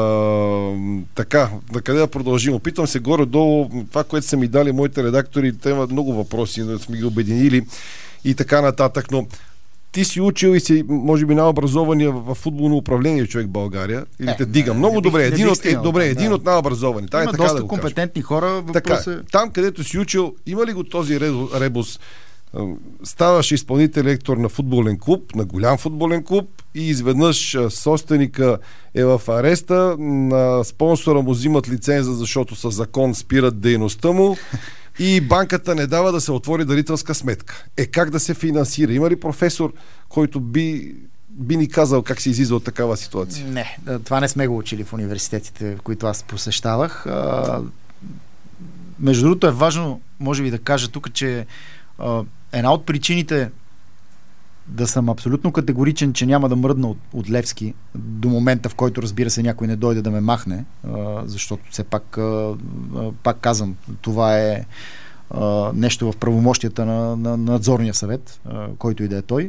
Така, на къде да продължим? Опитвам се горе-долу това, което са ми дали моите редактори. Те имат много въпроси, да сме ги обединили и така нататък. Но ти си учил и си, може би, най-образования в футболно управление човек в България. Или те дига. Много добре. Един от най-образовани. Има доста компетентни хора. Там, където си учил, има ли го този ребус? Ставаш изпълнител директор на футболен клуб, на голям футболен клуб и изведнъж собственика е в ареста, на спонсора му взимат лиценза, защото със закон спират дейността му и банката не дава да се отвори дарителска сметка. Как да се финансира? Има ли професор, който би ни казал как се излиза от такава ситуация? Не, това не сме го учили в университетите, в които аз посещавах. Между другото е важно, може би да кажа тук, че една от причините да съм абсолютно категоричен, че няма да мръдна от Левски до момента, в който, разбира се, някой не дойде да ме махне, защото все пак казвам, това е нещо в правомощията на надзорния съвет, който и да е той,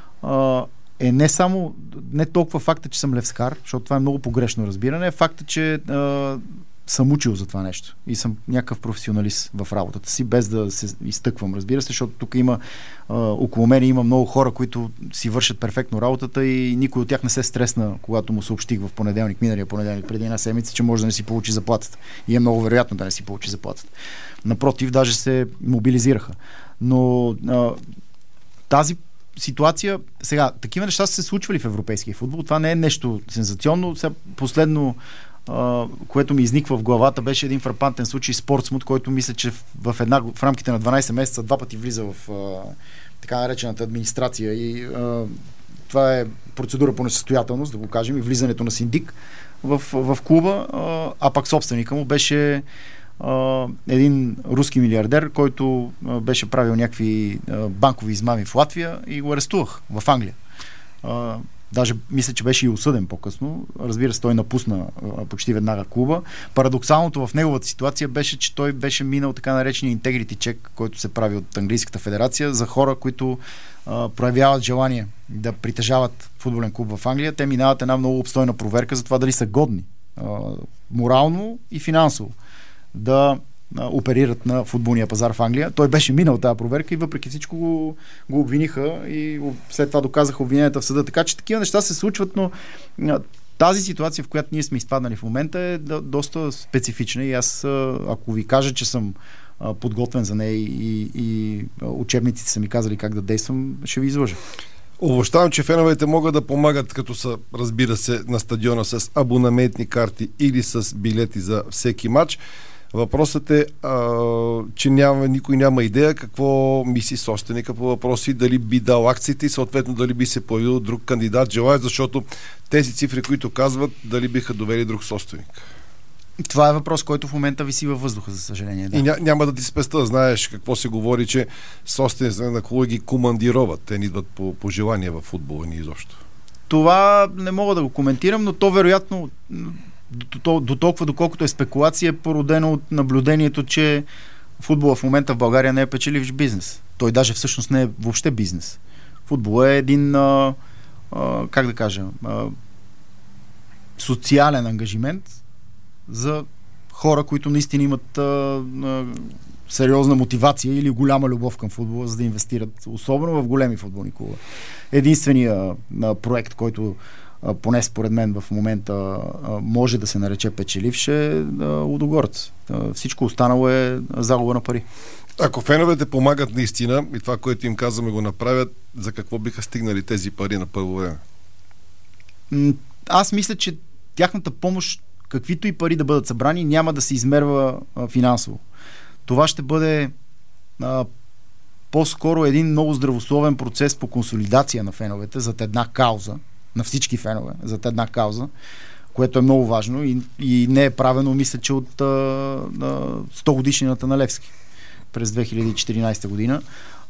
е не толкова факта, че съм левскар, защото това е много погрешно разбиране, факта, че съм учил за това нещо и съм някакъв професионалист в работата си, без да се изтъквам, разбира се, защото тук има около мен има много хора, които си вършат перфектно работата и никой от тях не се стресна, когато му съобщих в миналия понеделник, преди една седмица, че може да не си получи заплатата. И е много вероятно да не си получи заплатата. Напротив, даже се мобилизираха. Но тази ситуация, сега, такива неща са се случвали в европейския футбол. Това не е нещо сензационно. Сега последно което ми изниква в главата, беше един фрапантен случай с Портсмут, който мисля, че в рамките на 12 месеца 2 пъти влиза в така наречената администрация и това е процедура по несъстоятелност, да го кажем, и влизането на синдик в клуба, а пак собственика му беше един руски милиардер, който беше правил някакви банкови измами в Латвия и го арестувах в Англия. Даже мисля, че беше и осъден по-късно. Разбира се, той напусна почти веднага клуба. Парадоксалното в неговата ситуация беше, че той беше минал така наречения integrity check, който се прави от Английската федерация за хора, които проявяват желание да притежават футболен клуб в Англия. Те минават една много обстойна проверка за това дали са годни морално и финансово да оперират на футболния пазар в Англия. Той беше минал тази проверка и въпреки всичко го обвиниха и след това доказаха обвиненията в съда. Така че такива неща се случват, но тази ситуация, в която ние сме изпаднали в момента, е доста специфична и аз, ако ви кажа, че съм подготвен за нея и учебниците са ми казали как да действам, ще ви излъжа. Обещавам, че феновете могат да помагат, като са, разбира се, на стадиона с абонаментни карти или с билети за всеки матч. Въпросът е, че никой няма идея какво мисли собственика по въпроси, дали би дал акциите и съответно дали би се появил друг кандидат желаещ, защото тези цифри, които казват, дали биха довели друг собственик. Това е въпрос, който в момента виси във въздуха, за съжаление. Да. И няма да ти спеста, знаеш какво се говори, че собствениците на клуба ги командироват. Те не идват по желание в футбола ни изобщо. Това не мога да го коментирам, но то вероятно до толкова, доколкото е спекулация, е породено от наблюдението, че футбола в момента в България не е печеливш бизнес. Той даже всъщност не е въобще бизнес. Футбол е един как да кажа социален ангажимент за хора, които наистина имат сериозна мотивация или голяма любов към футбола, за да инвестират, особено в големи футболни клубове. Единственият проект, който поне според мен в момента може да се нарече печеливш е Лудогорец. Всичко останало е загуба на пари. Ако феновете помагат наистина и това, което им казваме, го направят, за какво биха стигнали тези пари на първо време? Аз мисля, че тяхната помощ, каквито и пари да бъдат събрани, няма да се измерва финансово. Това ще бъде по-скоро един много здравословен процес по консолидация на феновете зад една кауза, на всички фенове, зад една кауза, което е много важно и не е правено, мисля, че от 100 годишнината на Левски през 2014 година.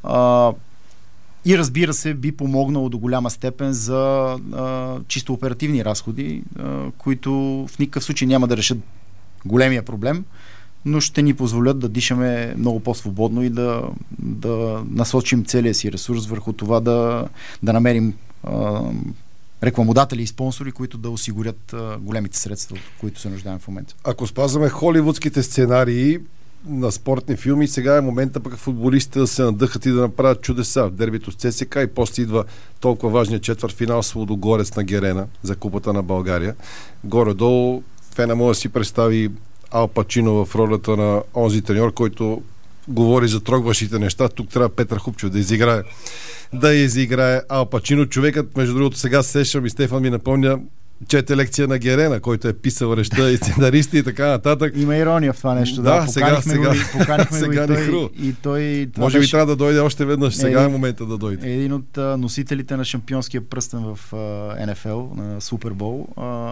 И разбира се, би помогнало до голяма степен за чисто оперативни разходи, които в никакъв случай няма да решат големия проблем, но ще ни позволят да дишаме много по-свободно и да насочим целия си ресурс върху това да намерим рекламодатели и спонсори, които да осигурят големите средства, които се нуждаем в момента. Ако спазваме холивудските сценарии, на спортни филми. Сега е момента пък футболистите да се надъхат и да направят чудеса в дербито с ЦСКА и после идва толкова важният четвъртфинал с Лудогорец на Герена за Купата на България. Горе-долу фена може да си представи Ал Пачино в ролята на онзи треньор, който говори за трогващите неща. Тук трябва Петър Хупчев да изиграе Ал Пачино. Човекът, между другото, сега сещам и Стефан ми напомня, чете лекция на Герена, който е писал речта и сценаристи и така нататък. Има ирония в това нещо. Да, поканихме го и той може би трябва да дойде още веднъж. Сега е момента да дойде. Един от носителите на шампионския пръстен в НФЛ, на Супербол.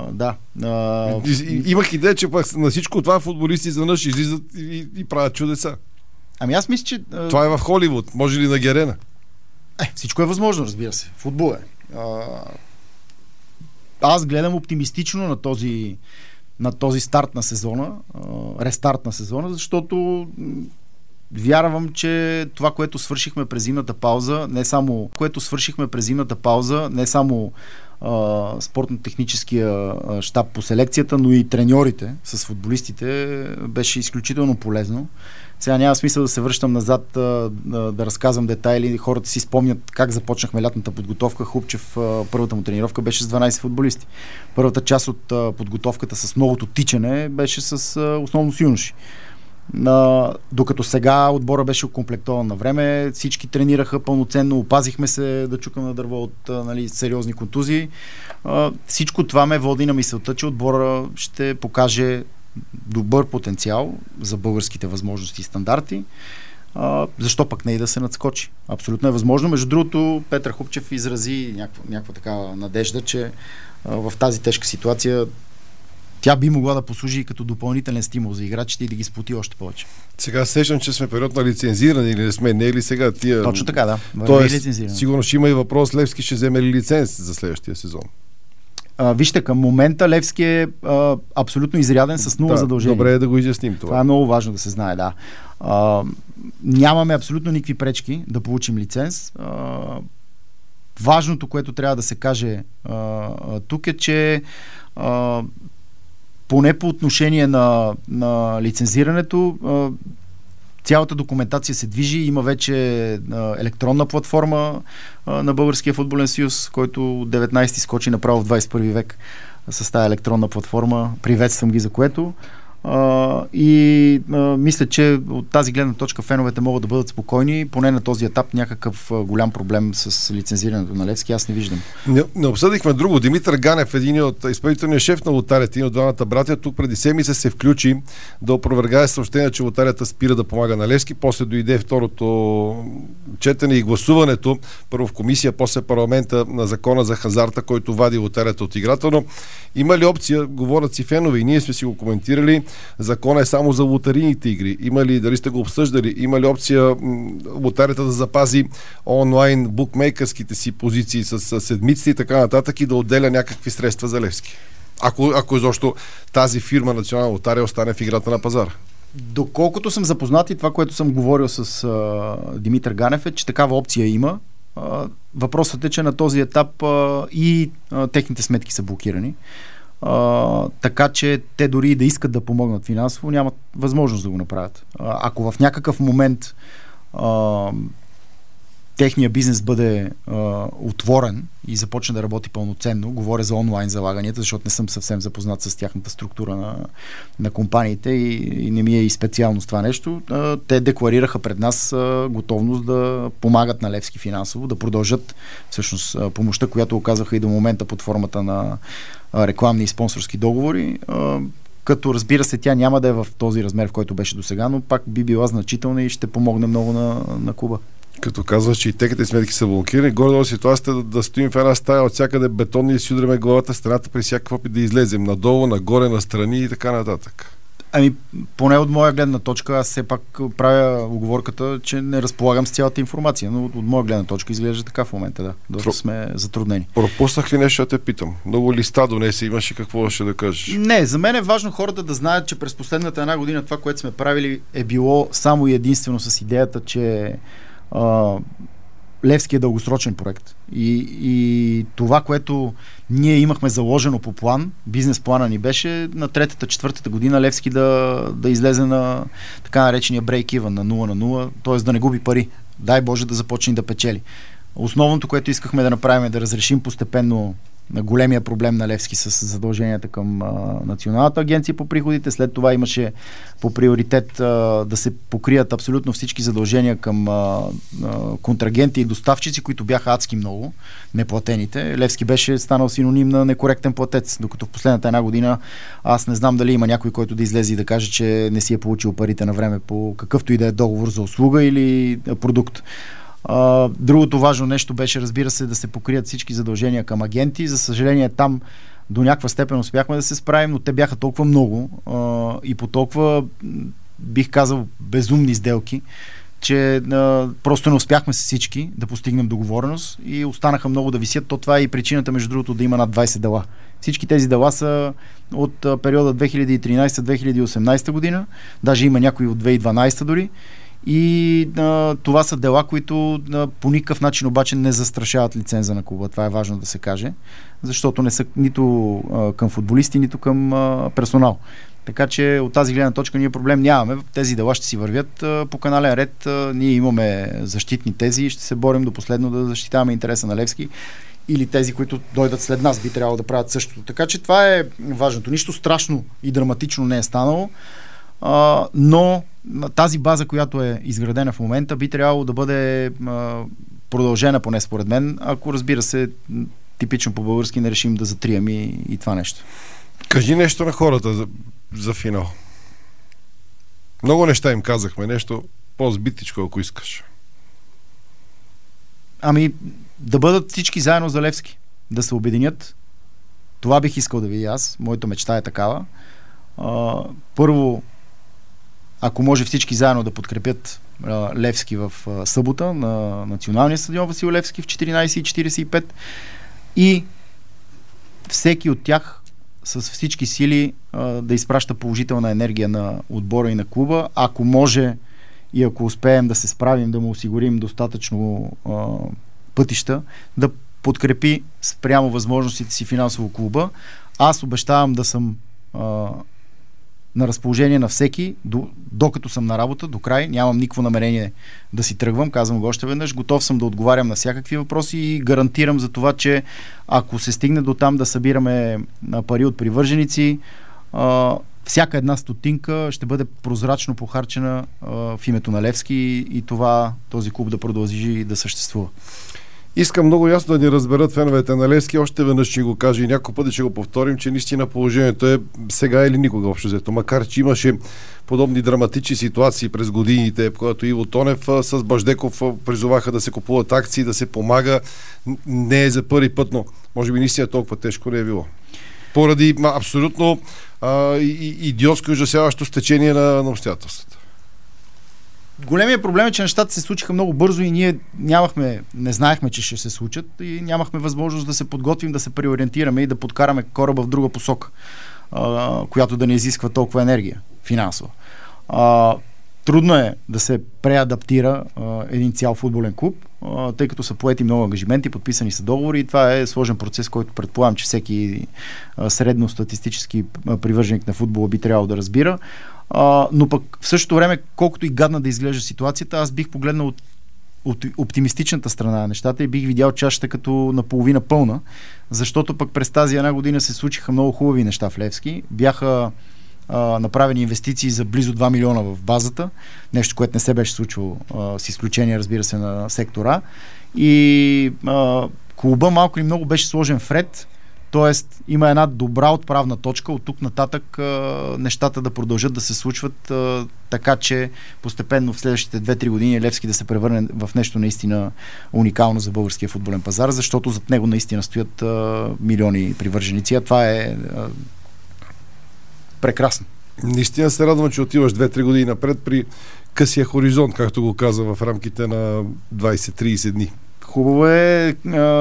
Имах идея, че на всичко това футболисти изведнъж излизат и правят чудеса. Ами аз мисля, че... Това е в Холивуд. Може ли на Герена? Всичко е възможно, разбира се. Футбол е. Аз гледам оптимистично на този старт на сезона, рестарт на сезона, защото вярвам, че това, което свършихме през зимната пауза, не само спортно-техническия щаб по селекцията, но и треньорите с футболистите беше изключително полезно. Сега няма смисъл да се връщам назад да разказвам детайли. Хората си спомнят как започнахме лятната подготовка. Хупчев, първата му тренировка беше с 12 футболисти. Първата част от подготовката с многото тичане беше с основно с юноши. Докато сега отбора беше окомплектован на време, всички тренираха пълноценно, опазихме се да чукам на дърво от сериозни контузии. Всичко това ме води на мисълта, че отбора ще покаже добър потенциал за българските възможности и стандарти. Защо пък не и да се надскочи? Абсолютно е възможно. Между другото, Петър Хупчев изрази някаква такава надежда, че в тази тежка ситуация тя би могла да послужи като допълнителен стимул за играчите и да ги сплоти още повече. Сега сещам, че сме период на лицензиране или не сме, не е ли сега тия... Точно така, да. Тоест, сигурно ще има и въпрос, Левски ще вземе ли лиценз за следващия сезон? Вижте, към момента Левски е абсолютно изряден с нула задължения. Добре е да го изясним това. Това е много важно да се знае, да. Нямаме абсолютно никакви пречки да получим лиценз. Важното, което трябва да се каже тук е, че поне по отношение на лицензирането, цялата документация се движи, има вече електронна платформа на Българския футболен съюз, който 19-ти скочи направо в 21 век с тази електронна платформа. Приветствам ги за което. Мисля, че от тази гледна точка феновете могат да бъдат спокойни. Поне на този етап някакъв голям проблем с лицензирането на Левски аз не виждам. Не обсъдихме друго. Димитър Ганев, един от изпълнителния шеф на лотарията, един от двамата братя, тук преди седмица се включи да опровергае съобщение, че лотарията спира да помага на Левски. После дойде второто четене и гласуването. Първо в комисия, после парламента на закона за хазарта, който вади лотарията от играта. Но има ли опция, говорят си фенове и ние сме си го коментирали, закон е само за лотарийните игри. Има ли, дали сте го обсъждали, има ли опция лотарията да запази онлайн букмейкърските си позиции с седмици и така нататък и да отделя някакви средства за Левски? Ако изобщо тази фирма Национална лотария остане в играта на пазара. Доколкото съм запознат и това, което съм говорил с Димитър Ганев е, че такава опция има. Въпросът е, че на този етап техните сметки са блокирани. Така че те дори да искат да помогнат финансово, нямат възможност да го направят. Ако в някакъв момент техният бизнес бъде отворен и започне да работи пълноценно, говоря за онлайн залаганията, защото не съм съвсем запознат с тяхната структура на компаниите и не ми е и специално с това нещо, те декларираха пред нас готовност да помагат на Левски финансово, да продължат всъщност помощта, която оказаха и до момента под формата на рекламни и спонсорски договори, като разбира се, тя няма да е в този размер, в който беше досега, но пак би била значителна и ще помогне много на клуба. Като казваш, че и техните сметки са блокирани, горе-долу ситуацията да стоим в една стая от всякъде бетонни и си удряме главата в стената при всякакъв опит да излезем надолу, нагоре, настрани и така нататък. Поне от моя гледна точка, аз все пак правя оговорката, че не разполагам с цялата информация, но от моя гледна точка изглежда така в момента, да. Доста сме затруднени. Пропуснах ли нещо, те питам? Много листа донесе, имаше какво ще да кажеш? Не, за мен е важно хората да знаят, че през последната една година това, което сме правили, е било само и единствено с идеята, че Левски е дългосрочен проект. И това, което ние имахме заложено по план, бизнес плана ни беше на 3-4 година Левски да излезе на така наречения break-even на 0-0, т.е. да не губи пари. Дай Боже да започне да печели. Основното, което искахме да направим е да разрешим постепенно на големия проблем на Левски с задълженията към Националната агенция по приходите. След това имаше по приоритет да се покрият абсолютно всички задължения към контрагенти и доставчици, които бяха адски много, неплатените. Левски беше станал синоним на некоректен платец, докато в последната една година аз не знам дали има някой, който да излезе и да каже, че не си е получил парите на време по какъвто и да е договор за услуга или продукт. Другото важно нещо беше, разбира се, да се покрият всички задължения към агенти. За съжаление, там до някаква степен успяхме да се справим, но те бяха толкова много и по толкова, бих казал, безумни сделки, че просто не успяхме с всички да постигнем договореност и останаха много да висят. Това е и причината, между другото, да има над 20 дела. Всички тези дела са от периода 2013-2018 година, даже има някои от 2012 дори. И това са дела, които по никакъв начин обаче не застрашават лиценза на клуба. Това е важно да се каже, защото не са нито към футболисти, нито към персонал. Така че от тази гледна точка ние проблем нямаме. Тези дела ще си вървят по канален ред. Ние имаме защитни тези и ще се борим до последно да защитаваме интереса на Левски или тези, които дойдат след нас, би трябвало да правят същото. Така че това е важното. Нищо страшно и драматично не е станало, но тази база, която е изградена в момента, би трябвало да бъде продължена, поне според мен, ако, разбира се, типично по-български не решим да затрием и това нещо. Кажи нещо на хората за финал. Много неща им казахме, нещо по-збитичко, ако искаш. Да бъдат всички заедно за Левски. Да се обединят. Това бих искал да видя аз. Моята мечта е такава. Първо, ако може всички заедно да подкрепят Левски в събота на Националния стадион Васил Левски в 14:45 и всеки от тях с всички сили да изпраща положителна енергия на отбора и на клуба. Ако може и ако успеем да се справим, да му осигурим достатъчно пътища, да подкрепи спрямо възможностите си финансово клуба. Аз обещавам да съм на разположение на всеки, докато съм на работа, до край. Нямам никакво намерение да си тръгвам, казвам го още веднъж. Готов съм да отговарям на всякакви въпроси и гарантирам за това, че ако се стигне до там да събираме пари от привърженици, всяка една стотинка ще бъде прозрачно похарчена в името на Левски и този клуб да продължи да съществува. Искам много ясно да ни разберат феновете на Левски. Още веднъж ще го кажа и няколко пъти ще го повторим, че наистина положението е сега или никога общо взето. Макар че имаше подобни драматични ситуации през годините, в които Иво Тонев с Баждеков призоваха да се купуват акции, да се помага. Не е за първи път, но може би наистина толкова тежко не е било. Поради абсолютно идиотско и ужасяващо стечение на обстоятелствата. Големият проблем е, че нещата се случиха много бързо и ние не знаехме, че ще се случат и нямахме възможност да се подготвим, да се преориентираме и да подкараме кораба в друга посока, която да не изисква толкова енергия финансово. Трудно е да се преадаптира един цял футболен клуб, тъй като са поети много ангажименти, подписани са договори и това е сложен процес, който предполагам, че всеки средностатистически привърженик на футбола би трябвало да разбира. Но пък в същото време, колкото и гадна да изглежда ситуацията, аз бих погледнал от оптимистичната страна на нещата и бих видял чашата като наполовина пълна, защото пък през тази една година се случиха много хубави неща в Левски. Бяха направени инвестиции за близо 2 милиона в базата, нещо, което не се беше случило, с изключение, разбира се, на сектора. И клуба малко или много беше сложен в ред, т.е. има една добра отправна точка, от тук нататък нещата да продължат да се случват така, че постепенно в следващите 2-3 години Левски да се превърне в нещо наистина уникално за българския футболен пазар, защото зад него наистина стоят милиони привърженици, а това е прекрасно. Наистина се радвам, че отиваш 2-3 години напред при късия хоризонт, както го каза в рамките на 20-30 дни. Хубаво е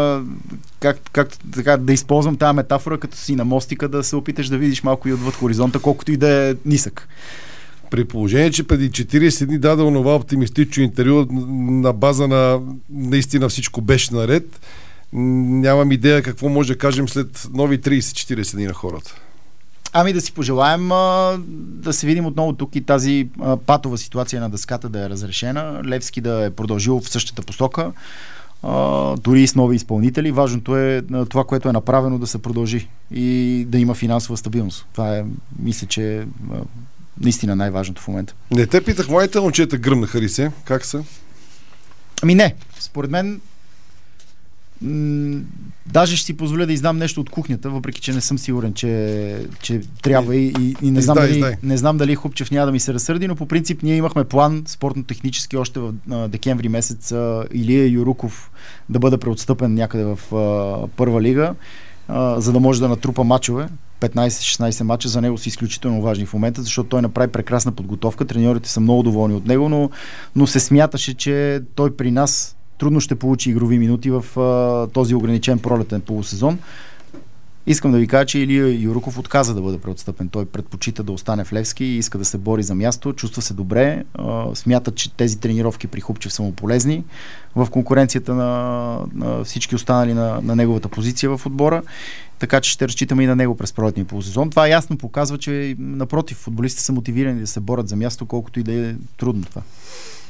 така, да използвам тази метафора, като си на мостика, да се опиташ да видиш малко и отвъд хоризонта, колкото и да е нисък. При положение, че преди 40 дни даде онова оптимистично интервю на база на наистина всичко беше наред, нямам идея какво може да кажем след нови 30-40 дни на хората. Ами да си пожелаем да се видим отново тук и тази патова ситуация на дъската да е разрешена, Левски да е продължил в същата посока, дори и с нови изпълнители. Важното е това, което е направено, да се продължи и да има финансова стабилност. Това е, мисля, че наистина най-важното в момента. Не те питах, моите момчета гръмнаха ли се? Как са? Ами не. Според мен даже ще си позволя да издам нещо от кухнята, въпреки че не съм сигурен, че трябва и не знам не знам дали Хубчев няма да ми се разсърди, но по принцип ние имахме план спортно-технически още в декември месец Илия Юруков да бъде преотстъпен някъде в първа лига, за да може да натрупа мачове. 15-16 мача за него са изключително важни в момента, защото той направи прекрасна подготовка, треньорите са много доволни от него, но се смяташе, че той при нас трудно ще получи игрови минути в този ограничен пролетен полусезон. Искам да ви кажа, че Илия Юруков отказа да бъде преотстъпен. Той предпочита да остане в Левски и иска да се бори за място. Чувства се добре. Смята, че тези тренировки при Хубчев са му полезни в конкуренцията на всички останали на неговата позиция в отбора. Така че ще разчитаме и на него през пролетния полусезон. Това ясно показва, че напротив, футболистите са мотивирани да се борят за място, колкото и да е трудно това.